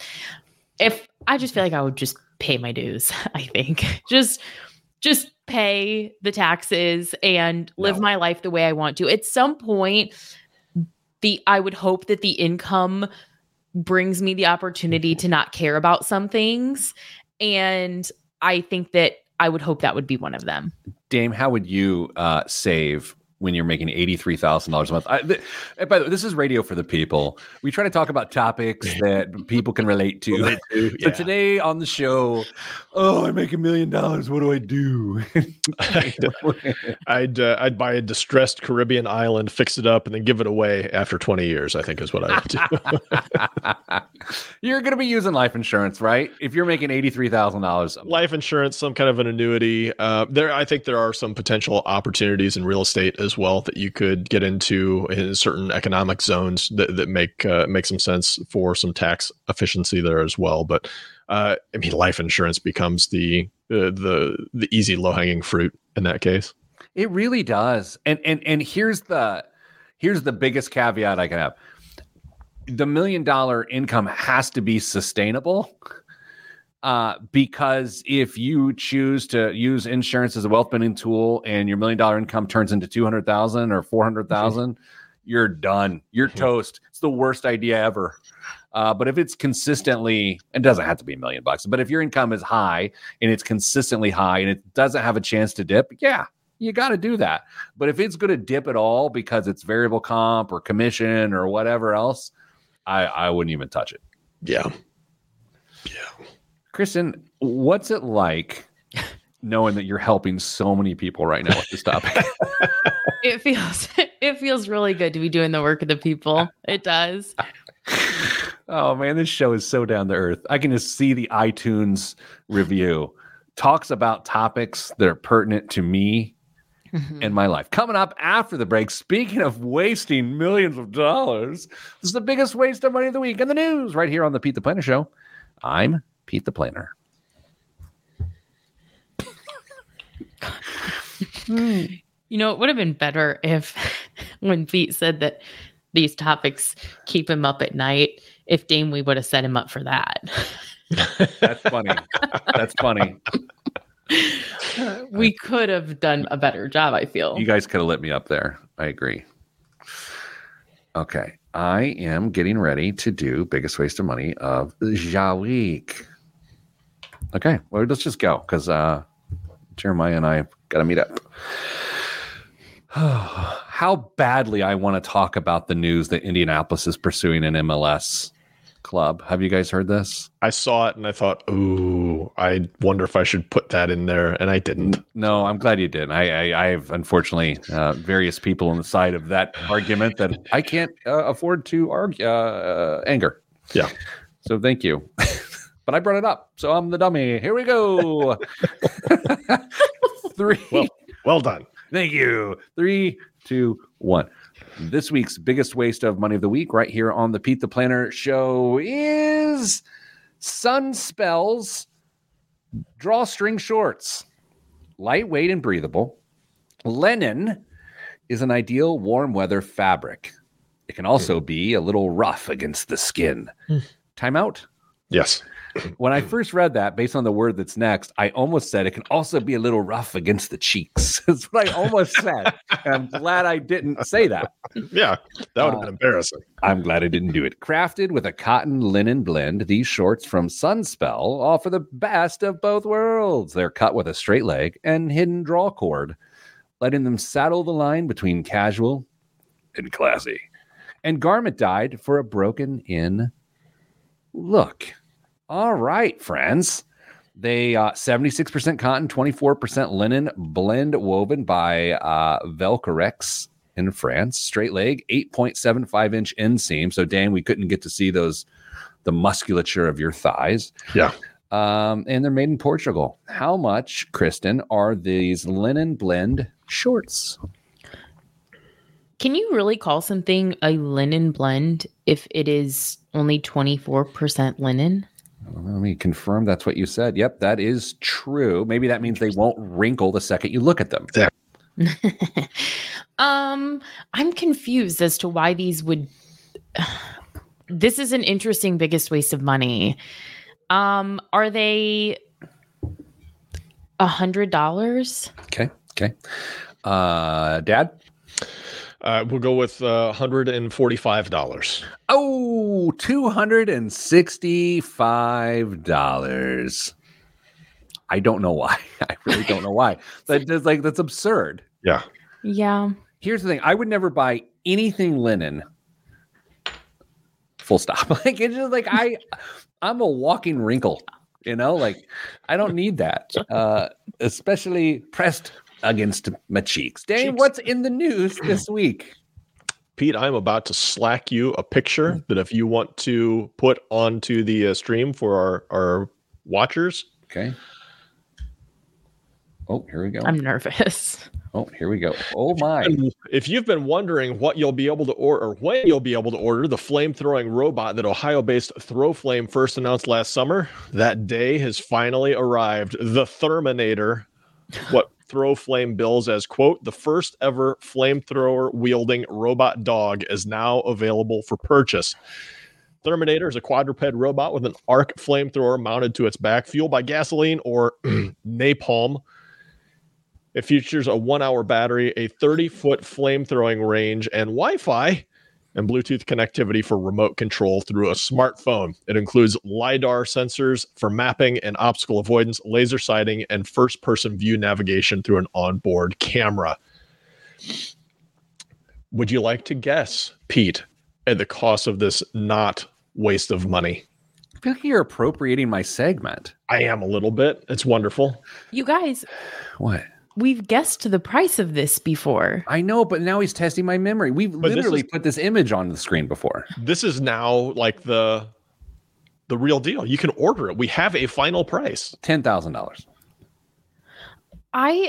if I just feel like I would just pay my dues, I think just, just pay the taxes and live no. my life the way I want to. At some point, The I would hope that the income brings me the opportunity to not care about some things. And I think that I would hope that would be one of them. Dame, how would you uh, save when you're making eighty-three thousand dollars a month? I, th- by the way, this is radio for the people. We try to talk about topics that people can relate to. Relate to yeah. So today on the show, oh, I make a million dollars. What do I do? I'd I'd, uh, I'd buy a distressed Caribbean island, fix it up, and then give it away after twenty years, I think is what I would do. You're going to be using life insurance, right? If you're making eighty-three thousand dollars. Life insurance, some kind of an annuity. Uh, there, I think there are some potential opportunities in real estate as well that you could get into in certain economic zones that, that make uh, make some sense for some tax efficiency there as well. But uh, I mean, life insurance becomes the uh, the the easy low hanging fruit in that case. It really does. And and and here's the here's the biggest caveat I can have. the million dollar income has to be sustainable. Uh, because if you choose to use insurance as a wealth building tool and your million dollar income turns into two hundred thousand or four hundred thousand, you're done. You're toast. It's the worst idea ever. Uh, but if it's consistently, it doesn't have to be a million bucks, but if your income is high and it's consistently high and it doesn't have a chance to dip, yeah, you got to do that. But if it's going to dip at all because it's variable comp or commission or whatever else, I, I wouldn't even touch it. Yeah. Yeah. Kristen, what's it like knowing that you're helping so many people right now with this topic? It feels it feels really good to be doing the work of the people. It does. Oh man, this show is so down to earth. I can just see the iTunes review. Talks about topics that are pertinent to me mm-hmm. and my life. Coming up after the break, speaking of wasting millions of dollars, this is the biggest waste of money of the week in the news right here on the Pete the Planner Show. I'm Pete the Planner. You know, it would have been better if when Pete said that these topics keep him up at night, if Dame, we would have set him up for that. That's funny. That's funny. We could have done a better job, I feel. You guys could have lit me up there. I agree. Okay. I am getting ready to do biggest waste of money of the week. Okay. Well, let's just go because uh, Jeremiah and I got to meet up. How badly I want to talk about the news that Indianapolis is pursuing an M L S club. Have you guys heard this? I saw it and I thought, ooh, I wonder if I should put that in there, and I didn't. No, I'm glad you did. I, I, I have unfortunately uh, various people on the side of that argument that I can't uh, afford to argue, uh, anger. Yeah. So thank you. But I brought it up, so I'm the dummy. Here we go. Three. Well, well done. Thank you. Three, two, one. This week's biggest waste of money of the week right here on the Pete the Planner Show is Sunspell's drawstring shorts. Lightweight and breathable. Linen is an ideal warm weather fabric. It can also be a little rough against the skin. Time out? Yes. When I first read that, based on the word that's next, I almost said it can also be a little rough against the cheeks. That's what I almost said. And I'm glad I didn't say that. Yeah, that would have uh, been embarrassing. I'm glad I didn't do it. Crafted with a cotton linen blend, these shorts from Sunspell offer the best of both worlds. They're cut with a straight leg and hidden draw cord, letting them saddle the line between casual and classy. And garment dyed for a broken-in look. All right, friends. They uh, seventy-six percent cotton, twenty-four percent linen, blend woven by uh, Velcorex in France. Straight leg, eight point seven five inch inseam. So, Dan, we couldn't get to see those, the musculature of your thighs. Yeah. Um, and they're made in Portugal. How much, Kristen, are these linen blend shorts? Can you really call something a linen blend if it is only twenty-four percent linen? Let me confirm that's what you said. Yep, that is true. Maybe that means they won't wrinkle the second you look at them. Yeah. um, I'm confused as to why these would. This is an interesting biggest waste of money. Um, are they a hundred dollars? Okay. Okay. Uh, Dad. Uh, we'll go with uh, one hundred forty-five dollars. Oh, two hundred sixty-five dollars. I don't know why. I really don't know why. That, that's like, that's absurd. Yeah. Yeah. Here's the thing. I would never buy anything linen. Full stop. Like, it's just like, I, I'm a walking wrinkle, you know, like I don't need that. Uh, especially pressed against my cheeks. Dane, cheeks. What's in the news this week? Pete, I'm about to slack you a picture that if you want to put onto the uh, stream for our, our watchers. Okay. Oh, here we go. I'm nervous. Oh, here we go. Oh my. If you've been wondering what you'll be able to order or when you'll be able to order the flame-throwing robot that Ohio-based Throwflame first announced last summer, that day has finally arrived. The Therminator. What? throw flame bills as, quote, the first ever flamethrower wielding robot dog is now available for purchase. Therminator is a quadruped robot with an arc flamethrower mounted to its back, fueled by gasoline or napalm. It features a one-hour battery, a thirty-foot flame-throwing range, and Wi-Fi and Bluetooth connectivity for remote control through a smartphone. It includes LiDAR sensors for mapping and obstacle avoidance, laser sighting, and first-person view navigation through an onboard camera. Would you like to guess, Pete, at the cost of this not waste of money? I feel like you're appropriating my segment. I am a little bit. It's wonderful. You guys, What? we've guessed the price of this before. I know, but now he's testing my memory. We've But this literally is- put this image on the screen before. This is now like the the real deal. You can order it. We have a final price. ten thousand dollars. I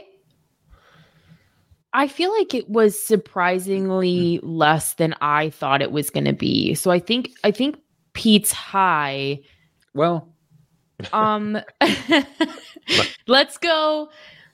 I feel like it was surprisingly less than I thought it was going to be. So I think I think Pete's high. Well, Um let's go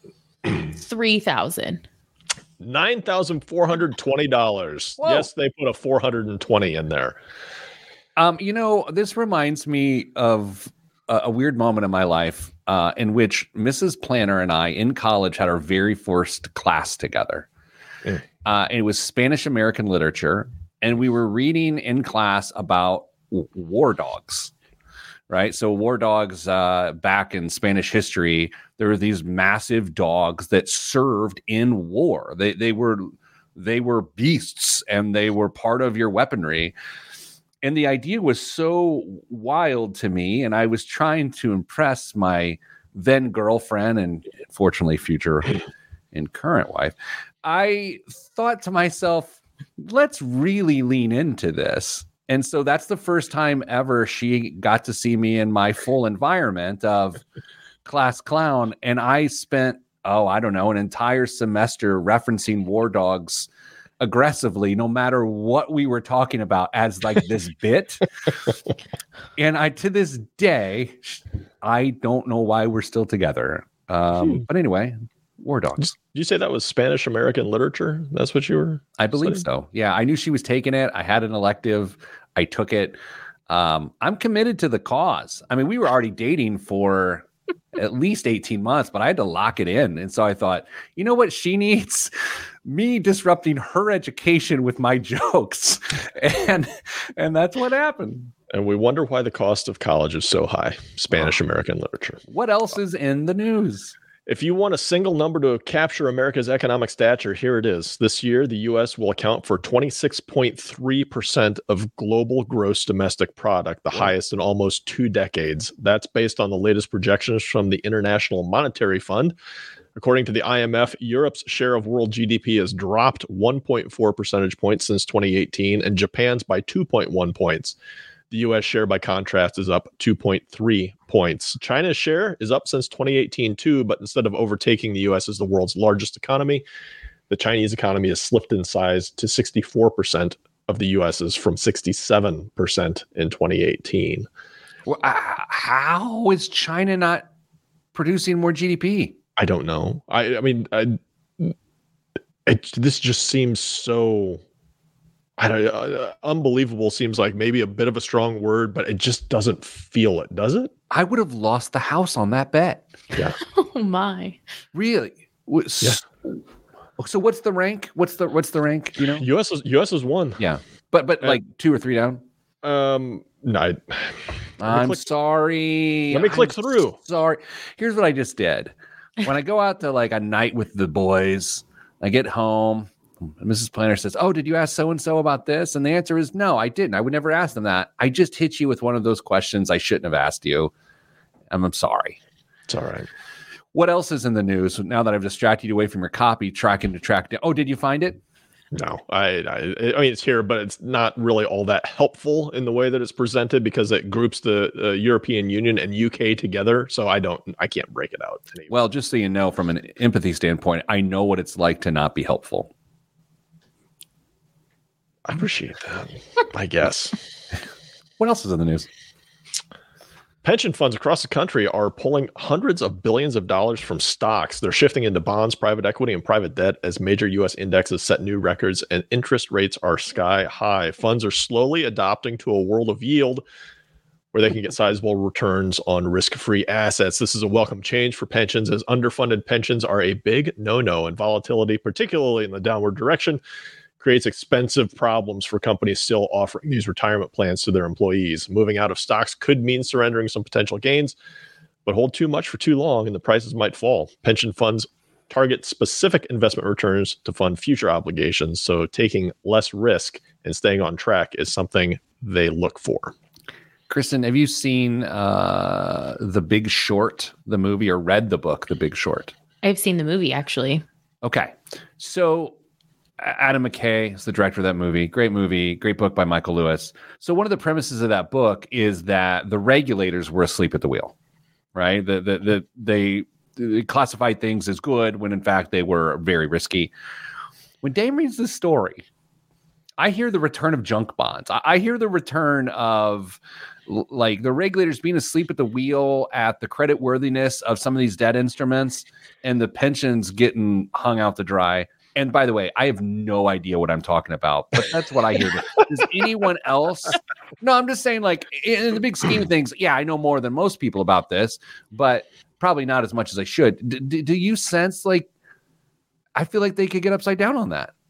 three thousand. nine thousand four hundred twenty dollars. Whoa. Yes, they put a four hundred twenty in there. um, you know, this reminds me of a, a weird moment in my life uh, in which Missus Planner and I in college had our very first class together. Mm. Uh, and it was Spanish American literature, and we were reading in class about w- war dogs. Right. So war dogs uh, back in Spanish history, there were these massive dogs that served in war. They they were they were beasts, and they were part of your weaponry. And the idea was so wild to me. And I was trying to impress my then girlfriend and fortunately future and current wife. I thought to myself, let's really lean into this. And so that's the first time ever she got to see me in my full environment of class clown. And I spent, oh, I don't know, an entire semester referencing war dogs aggressively, no matter what we were talking about, as like this bit. And I, to this day, I don't know why we're still together. Um, Hmm. But anyway, war dogs. Did you say that was Spanish American literature? That's what you were? I believe studying? so. Yeah, I knew she was taking it. I had an elective. I took it. Um, I'm committed to the cause. I mean, we were already dating for at least eighteen months, but I had to lock it in. And so I thought, you know what she needs? Me disrupting her education with my jokes. And and that's what happened. And we wonder why the cost of college is so high. Spanish American literature. What else is in the news? If you want a single number to capture America's economic stature, here it is. This year, the U S will account for twenty-six point three percent of global gross domestic product, the highest in almost two decades. That's based on the latest projections from the International Monetary Fund. According to the I M F, Europe's share of world G D P has dropped one point four percentage points since twenty eighteen, and Japan's by two point one points. The U S share, by contrast, is up two point three points. China's share is up since twenty eighteen, too, but instead of overtaking the U S as the world's largest economy, the Chinese economy has slipped in size to sixty-four percent of the U S's from sixty-seven percent in twenty eighteen. Well, uh, how is China not producing more G D P? I don't know. I, I mean, I, it, this just seems so... I don't uh, unbelievable seems like maybe a bit of a strong word, but it just doesn't feel it, does it? I would have lost the house on that bet. Yeah. Oh my. Really? Was- Yeah. So what's the rank? What's the what's the rank? You know? U S is U S is one. Yeah. But but Uh, like two or three down. Um, no, I, I'm click- sorry. let me click I'm through. Sorry. Here's what I just did. When I go out to like a night with the boys, I get home. Missus Planner says, "Oh, did you ask so and so about this?" And the answer is no, I didn't. I would never ask them that. I just hit you with one of those questions I shouldn't have asked you. I'm, I'm sorry. it's all right. What else is in the news now that I've distracted you away from your copy, tracking to track down? Oh, did you find it? No, I, I, I mean, it's here, but it's not really all that helpful in the way that it's presented because it groups the uh, European Union and U K together. So I don't, I can't break it out. Anyway. Well, just so you know, from an empathy standpoint, I know what it's like to not be helpful. I appreciate that. I guess. What else is in the news? pension funds across the country are pulling hundreds of billions of dollars from stocks. They're shifting into bonds, private equity, and private debt as major U S indexes set new records and interest rates are sky high. Funds are slowly adopting to a world of yield where they can get sizable returns on risk-free assets. This is a welcome change for pensions, as underfunded pensions are a big no-no, and volatility, particularly in the downward direction, creates expensive problems for companies still offering these retirement plans to their employees. Moving out of stocks could mean surrendering some potential gains, but hold too much for too long and the prices might fall. Pension funds target specific investment returns to fund future obligations, so taking less risk and staying on track is something they look for. Kristen, have you seen uh, The Big Short, the movie, or read the book, The Big Short? I've seen the movie, actually. Okay. So Adam McKay is the director of that movie. Great movie, great book by Michael Lewis. So one of the premises of that book is that the regulators were asleep at the wheel, right? The, the, the, they, they classified things as good when, in fact, they were very risky. When Dame reads this story, I hear the return of junk bonds. I, I hear the return of like the regulators being asleep at the wheel at the credit worthiness of some of these debt instruments and the pensions getting hung out to dry. And by the way, I have no idea what I'm talking about, but that's what I hear. Does anyone else? No, I'm just saying, like, in the big scheme of things, yeah, I know more than most people about this, but probably not as much as I should. D- d- do you sense, like, I feel like they could get upside down on that?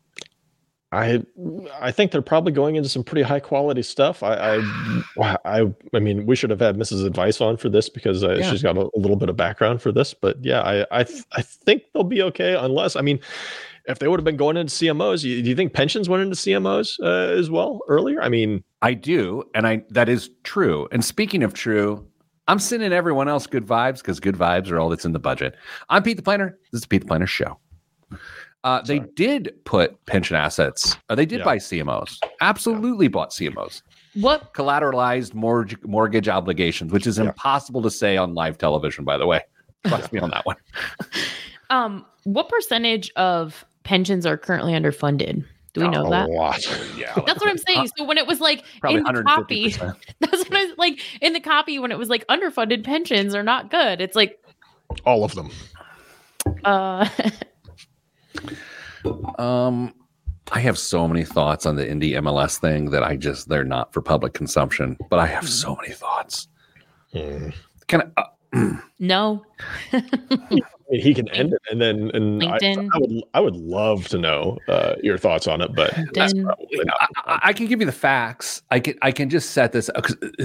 I I think they're probably going into some pretty high quality stuff. I I I, I mean, we should have had Missus Advice on for this because uh, yeah. she's got a, a little bit of background for this. But yeah, I I th- I think they'll be okay unless, I mean, if they would have been going into C M Os, you, do you think pensions went into C M Os uh, as well earlier? I mean, I do, and I that is true. And speaking of true, I'm sending everyone else good vibes because good vibes are all that's in the budget. I'm Pete the Planner. This is Pete the Planner Show. Uh, they did put pension assets. Uh, they did yeah. buy C M Os. Absolutely yeah. bought C M Os. What? Collateralized mortgage, mortgage obligations, which is yeah. impossible to say on live television, by the way. Trust me on that one. Um, what percentage of pensions are currently underfunded? Do we know a that? A lot. Yeah. That's what I'm saying. So when it was like in the copy, that's what I was like in the copy when it was like underfunded pensions are not good. It's like all of them. Uh Um, I have so many thoughts on the indie M L S thing that I just, they're not for public consumption, but I have so many thoughts. Hmm. Can I, uh, no. I mean, he can end it, and then and I, I would I would love to know uh, your thoughts on it, but that's probably not I, I can give you the facts. I can I can just set this.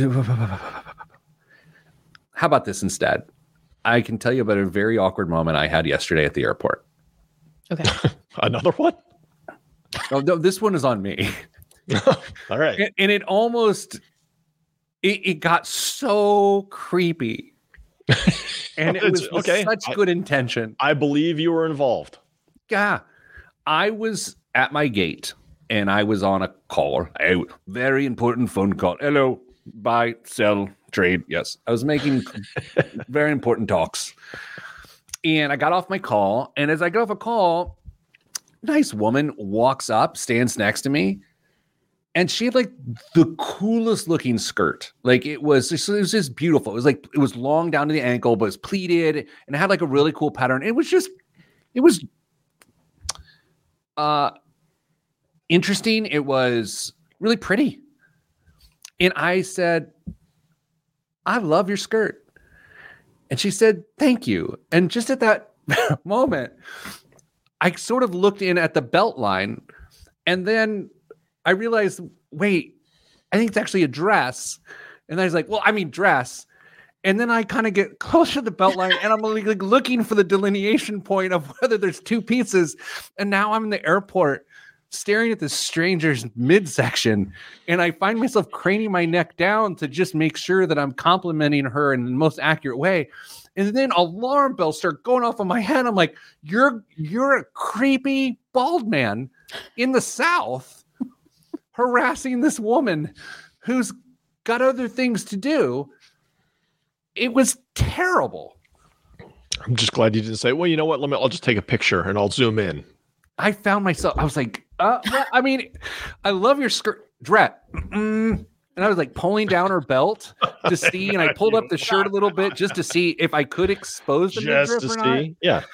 How about this instead? I can tell you about a very awkward moment I had yesterday at the airport. Okay. Another one? Oh no, this one is on me. All right. And, and it almost it, it got so creepy. And it was with okay. such good I, intention. I believe you were involved. Yeah. I was at my gate and I was on a call, a very important phone call. Hello, buy, sell, trade. Yes. I was making very important talks. And I got off my call. And as I got off a call, nice woman walks up, stands next to me. And she had like the coolest looking skirt. Like it was, it was just beautiful. It was like, it was long down to the ankle, but it was pleated and it had like a really cool pattern. It was just, it was uh, interesting. It was really pretty. And I said, I love your skirt. And she said, thank you. And just at that moment, I sort of looked in at the belt line and then I realized, wait, I think it's actually a dress. And I was like, well, I mean dress. And then I kind of get closer to the belt line and I'm like, like looking for the delineation point of whether there's two pieces. And now I'm in the airport staring at this stranger's midsection. And I find myself craning my neck down to just make sure that I'm complimenting her in the most accurate way. And then alarm bells start going off on my head. I'm like, you're, you're a creepy bald man in the South harassing this woman who's got other things to do. It was terrible. I'm just glad you didn't say, well, you know what? Let me, I'll just take a picture and I'll zoom in. I found myself, I was like, uh, well, I mean, I love your skirt. Dret, mm, and I was like pulling down her belt to see, and I pulled up the shirt a little bit just to see if I could expose the Just midriff to or not. see. Yeah.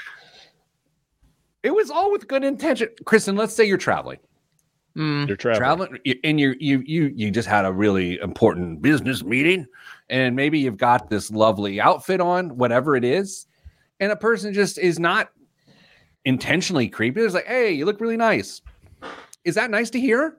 It was all with good intention. Kristen, let's say you're traveling. Mm. You're traveling. traveling and you you you you just had a really important business meeting, and maybe you've got this lovely outfit on, whatever it is, and a person just is not intentionally creepy. It's like, hey, you look really nice. Is that nice to hear?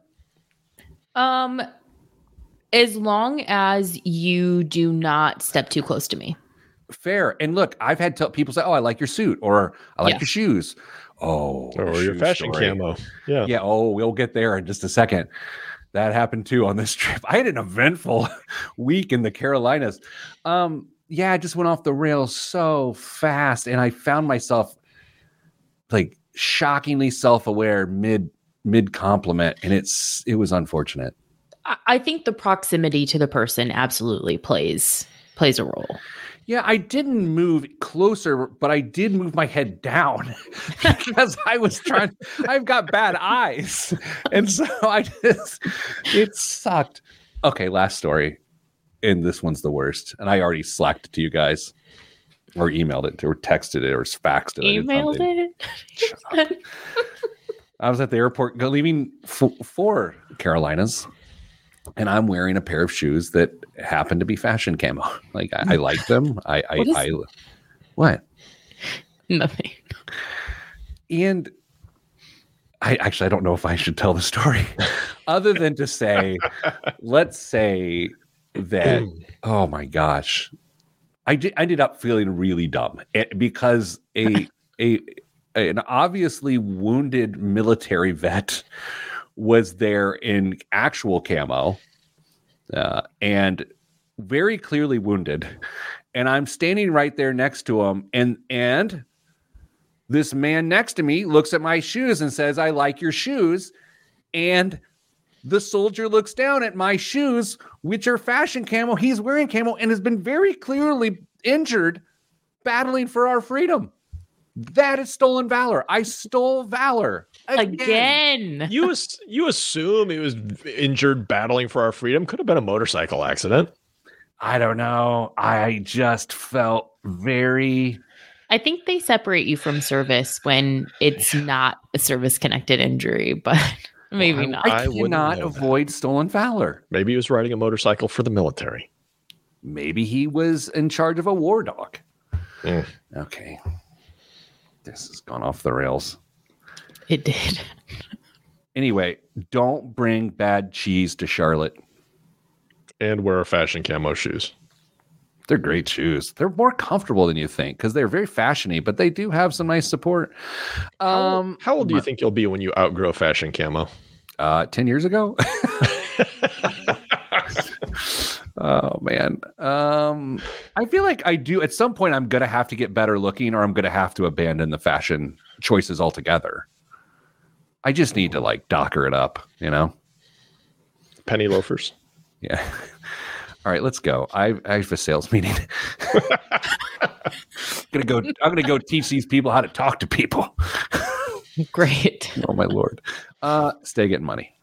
Um, as long as you do not step too close to me. Fair. And look, I've had t- people say, oh, I like your suit, or I like Yeah. your shoes. Oh, Or the your shoe fashion story. camo. Yeah. Yeah. Oh, we'll get there in just a second. That happened too on this trip. I had an eventful week in the Carolinas. Um, yeah, I just went off the rails so fast, and I found myself like shockingly self-aware mid mid compliment, and it's it was unfortunate. I, I think the proximity to the person absolutely plays plays a role. Yeah, I didn't move closer, but I did move my head down because I was trying. I've got bad eyes, and so I just it sucked. Okay, last story, and this one's the worst. And I already slacked it to you guys, or emailed it, or texted it, or faxed it. I did Emailed something. it. I was at the airport go- leaving f- for Carolinas, and I'm wearing a pair of shoes that happen to be fashion camo. Like I, I like them. I, I, What is- I, what? Nothing. And I actually I don't know if I should tell the story, other than to say, let's say that oh my gosh, I did I ended up feeling really dumb eh, because a a an obviously wounded military vet was there in actual camo uh, and very clearly wounded, and I'm standing right there next to him, and and this man next to me looks at my shoes and says, I like your shoes. And the soldier looks down at my shoes, which are fashion camo. He's wearing camo and has been very clearly injured battling for our freedom. That is stolen valor. I stole valor again. Again. You as- you assume he was injured battling for our freedom. Could have been a motorcycle accident. I don't know. I just felt very... I think they separate you from service when it's not a service connected injury, but maybe I, not. I I wouldn't cannot know avoid stolen valor. Maybe he was riding a motorcycle for the military. Maybe he was in charge of a war dog. Mm. Okay. This has gone off the rails. It did. Anyway, don't bring bad cheese to Charlotte. And wear fashion camo shoes. They're great shoes. They're more comfortable than you think because they're very fashiony, but they do have some nice support. Um, How old do you think you'll be when you outgrow fashion camo? Uh, ten years ago. Oh man. Um, I feel like I do at some point I'm gonna have to get better looking, or I'm gonna have to abandon the fashion choices altogether. I just need to like docker it up, you know? Penny loafers. Yeah. All right, let's go. I, I have a sales meeting. gonna go. I'm gonna go teach these people how to talk to people. Great. Oh my lord. Uh, stay getting money.